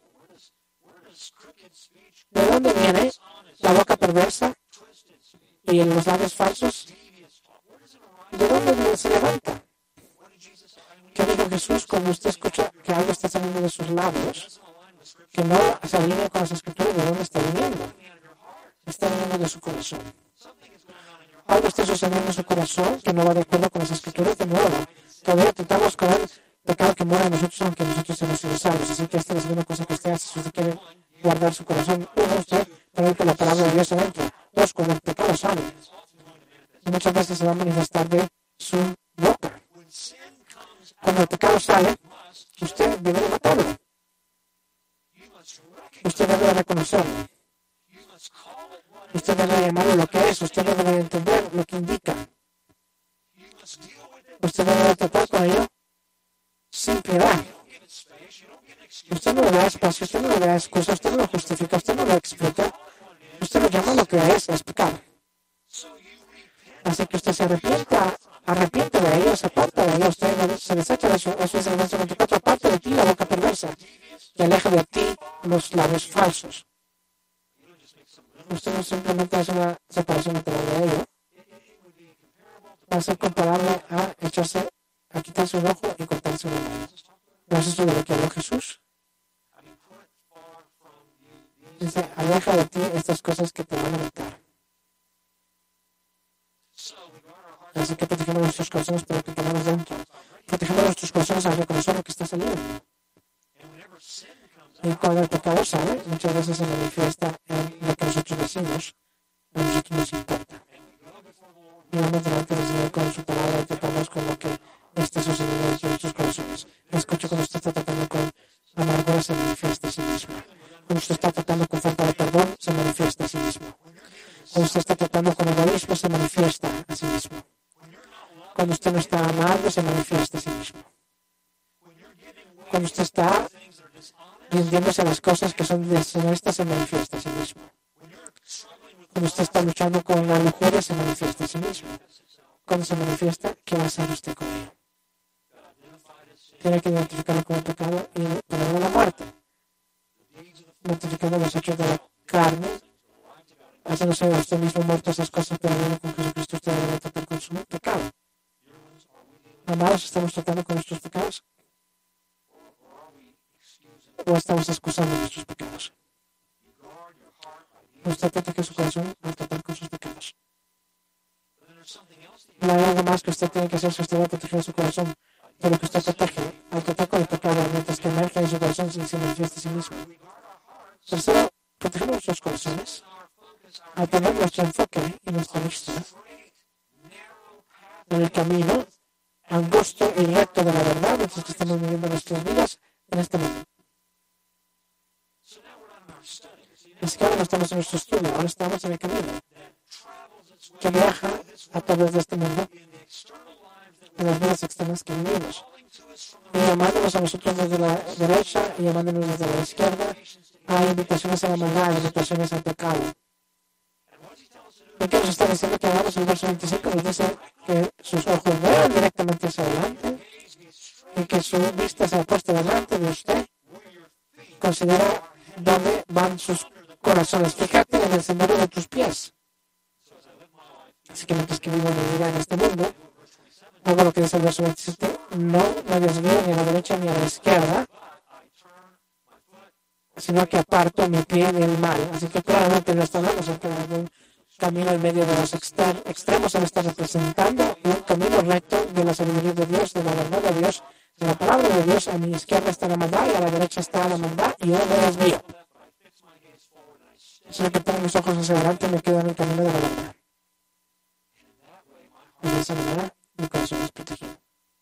¿De dónde viene la boca perversa y los labios falsos? ¿De dónde se levanta? ¿Qué dijo Jesús cuando usted escucha que algo está saliendo de sus labios? Que no se alinea con las escrituras. ¿De dónde está viniendo? Está viniendo de su corazón. Algo está sucediendo en su corazón que no va de acuerdo con las escrituras de nuevo. Todavía tratamos con el pecado que muere en nosotros, aunque nosotros hemos sido salvos. Así que esta es una cosa que usted hace. Si usted quiere guardar su corazón, uno, usted tiene que la palabra de Dios adentro. Dos, cuando el pecado sale, muchas veces se va a manifestar de su boca. Cuando el pecado sale, usted debe de matarlo. Usted debe de reconocerlo. Usted debe de llamarlo lo que es. Usted debe de entender lo que indica. Usted debe de tratar con ello sin piedad. Usted no le da espacio, usted no le da excusa, usted no lo justifica, usted no lo explica. Usted lo llama lo que es, es pecado. Así que usted se arrepienta, arrepiente de ello, se aparta de ello, usted se desecha de eso. Eso es el verso veinticuatro, aparte de ti la boca perversa y aleja de ti los labios falsos. Usted no simplemente hace una separación entre de ello. Va a ser comparable a echarse, a quitarse un ojo y cortarse una mano. ¿No es eso de lo que habló Jesús? Dice, aleja de ti estas cosas que te van a matar. Así que protegemos nuestros corazones para que tengamos dentro. Protegemos nuestros corazones al reconocer lo que está saliendo. Y cuando el pecado sale, muchas veces se manifiesta en lo que nosotros decimos, a nosotros nos importa. Y vamos delante del Señor con su palabra y tratamos con lo que está sucediendo en nuestros corazones. Escucho cuando usted está tratando con amargura, se manifiesta a sí mismo. Cuando usted está tratando con falta de perdón, se manifiesta a sí mismo. Cuando usted está tratando con egoísmo, se manifiesta a sí mismo. Cuando usted no está amando, se manifiesta a sí mismo. Cuando usted está rindiéndose a las cosas que son deshonestas, se manifiesta a sí mismo. Cuando usted está luchando con la lujuria, se manifiesta a sí mismo. Cuando se manifiesta, ¿qué va a hacer usted con ello? Tiene que identificarlo como pecado y ponerlo a la muerte. Identificando los hechos de la carne, haciéndose a usted mismo muerto esas cosas, pero no con Jesucristo usted debe tratar con su pecado. Amados, ¿estamos tratando con nuestros pecados? ¿O estamos excusando nuestros pecados? Usted protege su corazón al tratar con sus pecados. No hay algo más que usted tiene que hacer si usted va a proteger su corazón de lo que usted protege al tratar con el pecado mientras que emerge en su corazón y se manifiesta a sí mismo. Tercero, protegemos nuestros corazones al poner nuestro enfoque y nuestra vista en el camino angosto y recto de la verdad mientras que estamos viviendo nuestras vidas en este mundo. Es que ahora no estamos en nuestro estudio, ahora estamos en el camino que viaja a través de este mundo en las vidas externas que vivimos. Y llamándonos a nosotros desde la derecha y llamándonos desde la izquierda, hay invitaciones a la maldad, hay invitaciones al pecado. ¿Y qué nos está diciendo que hagamos? El verso veinticinco nos dice que sus ojos vean directamente hacia adelante y que su vista sea puesta delante de usted. Considera dónde van sus corazones. Fíjate en el sendero de tus pies. Así que mientras que vivo mi vida en este mundo, hago lo que dice el verso veintisiete, no me desvío ni a la derecha ni a la izquierda, sino que aparto mi pie del mal. Así que claramente no está hablando acerca de un camino en medio de los extremos, él está representando un camino recto de la sabiduría de Dios, de la verdad de Dios, de la palabra de Dios. A mi izquierda está la maldad y a la derecha está la maldad y yo me desvío. Solo que pongo mis ojos hacia adelante y me quedo en el camino de la verdad. Y de esa manera mi corazón es protegido.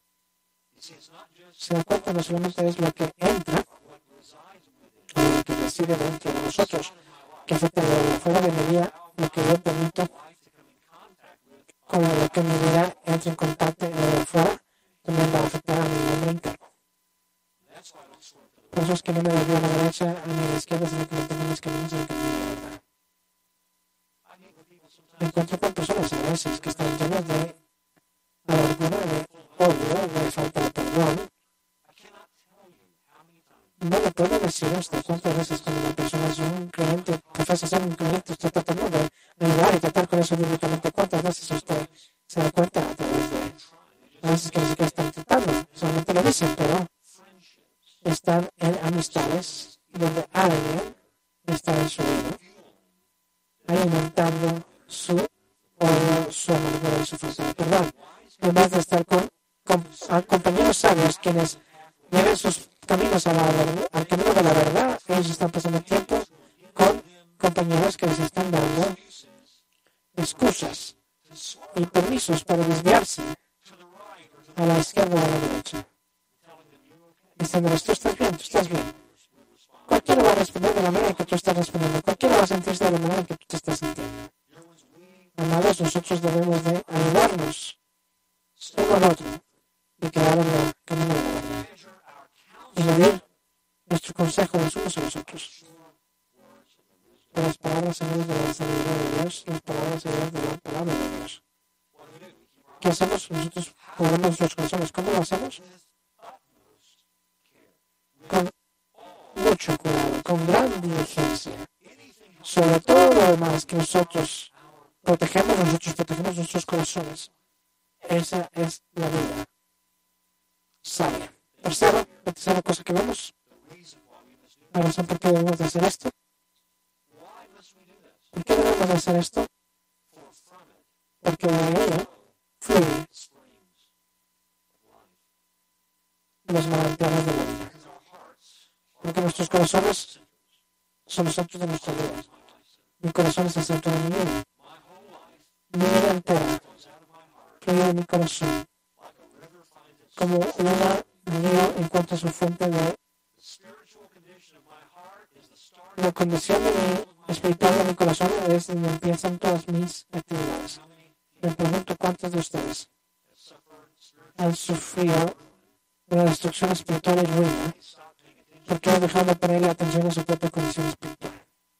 Se da cuenta, no solamente es lo que entra, lo que reside dentro de nosotros, que afecta lo de fuera de mi vida, lo que yo permito con lo que mi vida entra en contacto lo de fuera, también va a afectar a mi hombre interno. Por eso es que no me desvío a la derecha ni a la izquierda, sino que mantengo mis caminos en el camino de la verdad. Me encuentro con personas a veces que están llenas de amargura, de odio, de falta de perdón. No le puedo decir hasta cuántas veces cuando una persona es un creyente, profesa ser un creyente, estoy tratando de ayudar y tratar con eso bíblicamente. ¿Cuántas veces usted se da cuenta a través de a veces que ni siquiera están tratando? Solamente lo dicen, pero están en amistades donde alguien está en su vida, alimentando su odio, su amargura y su falta de perdón. En vez de estar con, con compañeros sabios quienes lleven sus caminos a la verdad, al camino de la verdad, ellos están pasando tiempo con compañeros que les están dando excusas y permisos para desviarse a la izquierda o a la derecha. Diciéndoles, tú estás bien, tú estás bien. Cualquiera va a responder de la manera que tú estás respondiendo. Cualquiera va a sentirse de la manera que tú te estás sintiendo. Amados, nosotros debemos de ayudarnos uno al otro y quedar en el camino de la verdad. Y medir nuestro consejo los unos a los otros. De las palabras sabidas de la sabiduría de Dios y las palabras sabidas de la palabra de Dios. ¿Qué hacemos? Nosotros ponemos nuestros corazones. ¿Cómo lo hacemos? Con mucho cuidado, con gran diligencia. Sobre todo lo demás que nosotros protegemos, nosotros protegemos nuestros corazones. Esa es la vida sabia. Tercero, la tercera cosa que vemos, la razón por qué debemos de hacer esto. ¿Por qué debemos de hacer esto? Porque de ello fluyen los manantiales de la vida. Porque nuestros corazones son los centros de nuestra vida. Mi corazón es el centro de mi vida. Mi vida entera fluye de mi corazón. Como una río encuentra su fuente de la condición de mi espiritual de mi corazón es donde empiezan todas mis actividades. Me pregunto cuántos de ustedes han sufrido una destrucción espiritual y ruina porque han dejado de ponerle atención a su propia condición espiritual.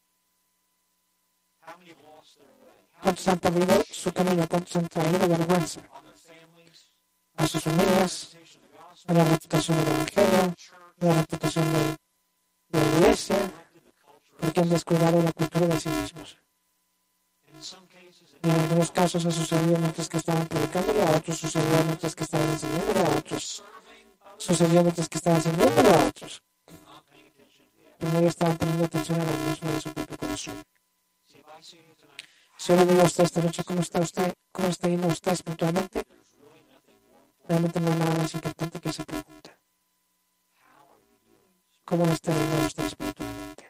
¿Cuántos han perdido su camino? ¿Cuántos han traído vergüenza a sus familias, a la reputación del Evangelio, a la reputación de, de la Iglesia, porque han descuidado la cultura de sí mismos? Y en algunos casos ha sucedido mientras que estaban predicando, a otros sucedió mientras que estaban enseñando, a otros sucedió mientras que estaban sirviendo, a otros. Primero estaban poniendo atención a la misma de su propio corazón. Si yo le digo a usted esta noche cómo está usted, cómo está yendo usted espiritualmente, realmente no hay nada más importante que esa pregunta. ¿Cómo le está yendo usted espiritualmente?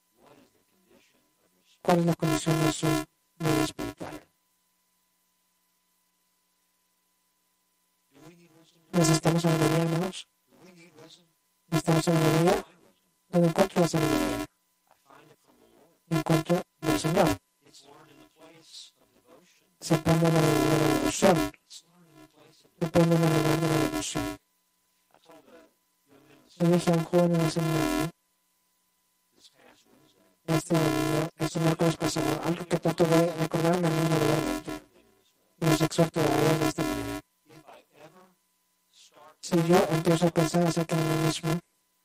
¿Cuál es la condición de su vida espiritual? ¿Necesitamos sabiduría, hermanos? ¿Necesitamos sabiduría? ¿Dónde encuentro la sabiduría? Encuentro del Señor. Se aprende en el lugar de la devoción. Se aprende en el lugar de la devoción. Le dije a un joven en el seminario, este domingo, este miércoles pasado, algo que trato de recordarme a mí regularmente. Y los exhorto a él de esta manera. Si yo empiezo a pensar acerca de mí mismo,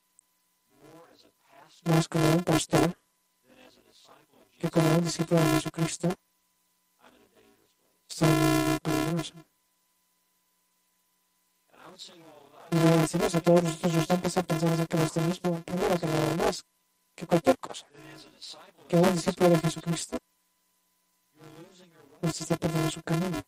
más como un pastor que como un discípulo de Jesucristo, estoy muy peligroso. Y le decimos a todos nosotros, usted empieza a pensar acerca de usted mismo, primero que nada más, que cualquier cosa. Que un discípulo de Jesucristo, usted está perdiendo su camino.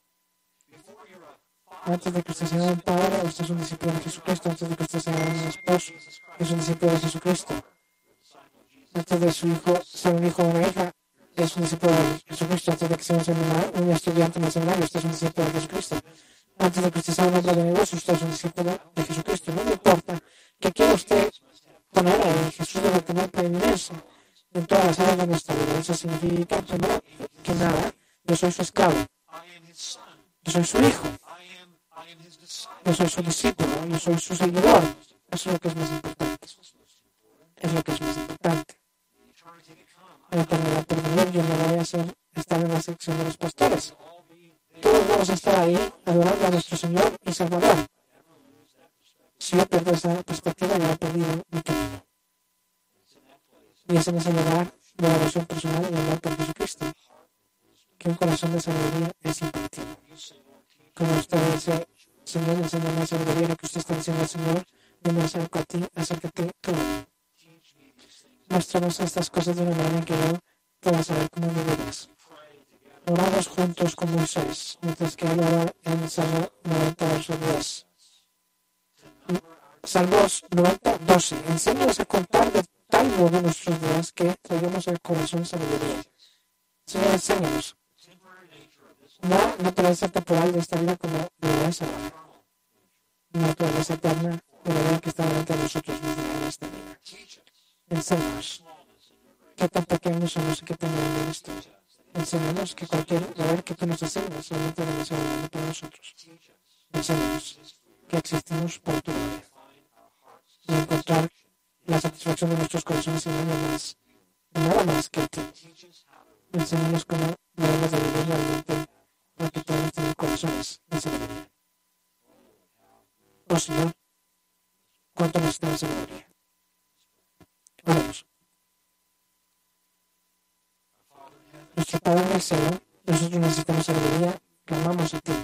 Antes de que usted sea un padre, usted es un discípulo de Jesucristo. Antes de que usted sea un esposo, es un discípulo de Jesucristo. Antes de su hijo ser un hijo o una hija, es un discípulo de Jesucristo. Antes de que sea un, un estudiante en el seminario, usted es un discípulo de Jesucristo. Antes de que usted sea un hombre de negocio, usted es un discípulo de Jesucristo. No me importa que quiera usted poner ahí. Jesús debe tener preeminencia en todas las áreas de nuestra vida. Eso significa, primero que nada, yo soy su esclavo. Yo soy su hijo. Yo soy su discípulo. Yo soy su seguidor. Eso es lo que es más importante. Es lo que es más importante. Pero para la eternidad yo no voy a ser estar en la sección de los pastores. Todos vamos a estar ahí adorando a nuestro Señor y Salvador. Si yo pierdo esa perspectiva, ya he perdido mi camino. Y es en ese lugar de oración personal y amor por Jesucristo que un corazón de sabiduría es imperativo. Como usted dice, Señor, enséñame la sabiduría, lo que usted está diciendo al Señor, yo me acerco a ti, acércate tú a mí. Muéstranos estas cosas de una manera en que yo pueda saber cómo vivirlas. Oramos juntos con Moisés, mientras que él ora en Salmo noventa, verso diez. Salmos noventa, doce. Enséñanos a contar de tal modo nuestros días que traigamos al corazón sabiduría. Señor, enséñanos. La naturaleza temporal de esta vida como lo es ahora. La naturaleza eterna de la vida que está delante de nosotros mismos en esta vida. Enséñanos qué tan pequeños somos y qué tan grandes eres tú. Enséñanos que cualquier deber que tú nos enseñas realmente debe ser grande para nosotros. Enséñanos que existimos por tu gloria. Y encontrar la satisfacción de nuestros corazones y nada más, nada más que ti. Enséñanos cómo debemos de vivir realmente lo que podemos tener corazones de sabiduría. Oh Señor, cuánto necesitamos sabiduría. Oremos. Nuestro Padre en el cielo, nosotros necesitamos sabiduría, clamamos a ti.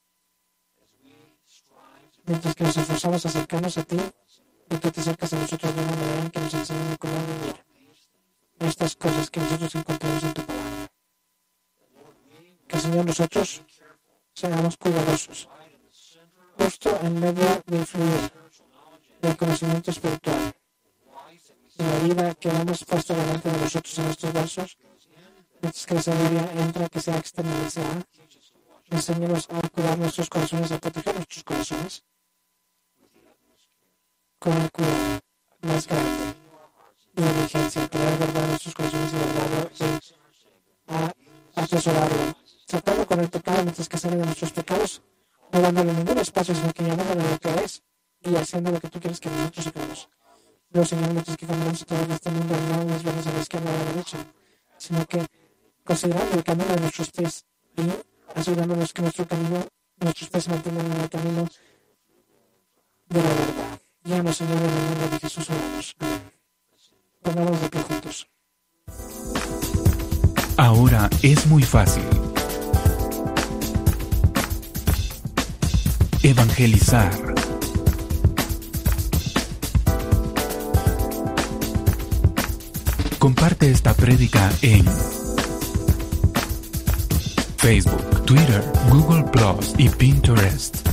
Mientras que nos esforzamos a acercarnos a ti, y tú te acercas a nosotros de una manera en que nos enseñan cómo vivir estas cosas que nosotros encontramos en tu palabra. Que, Señor, nosotros seamos cuidadosos, justo en medio de fluir del conocimiento espiritual, de la vida que hemos puesto delante de nosotros en estos versos, mientras que la sabiduría entra, que sea externalizada. Enséñanos a cuidar nuestros corazones, a proteger nuestros corazones con el cuidado más grande y la diligencia, tener verdad en nuestros corazones y verdad y a atesorarlo, tratando con el pecado mientras que sale de nuestros pecados, no dándole ningún espacio, sino que llamándole lo que es y haciendo lo que tú quieres que nosotros hagamos. Luego, Señor, mientras que caminamos a través de este mundo, no nos vamos a la izquierda o a la derecha, sino que considerando el camino de nuestros pies y asegurándonos que nuestro camino, nuestros pies se mantengan en el camino de la verdad. Guíanos, Señor, en el nombre de Jesús, oramos. Amén. Pongamos de pie juntos. Ahora es muy fácil evangelizar. Comparte esta prédica en Facebook, Twitter, Google Plus y Pinterest.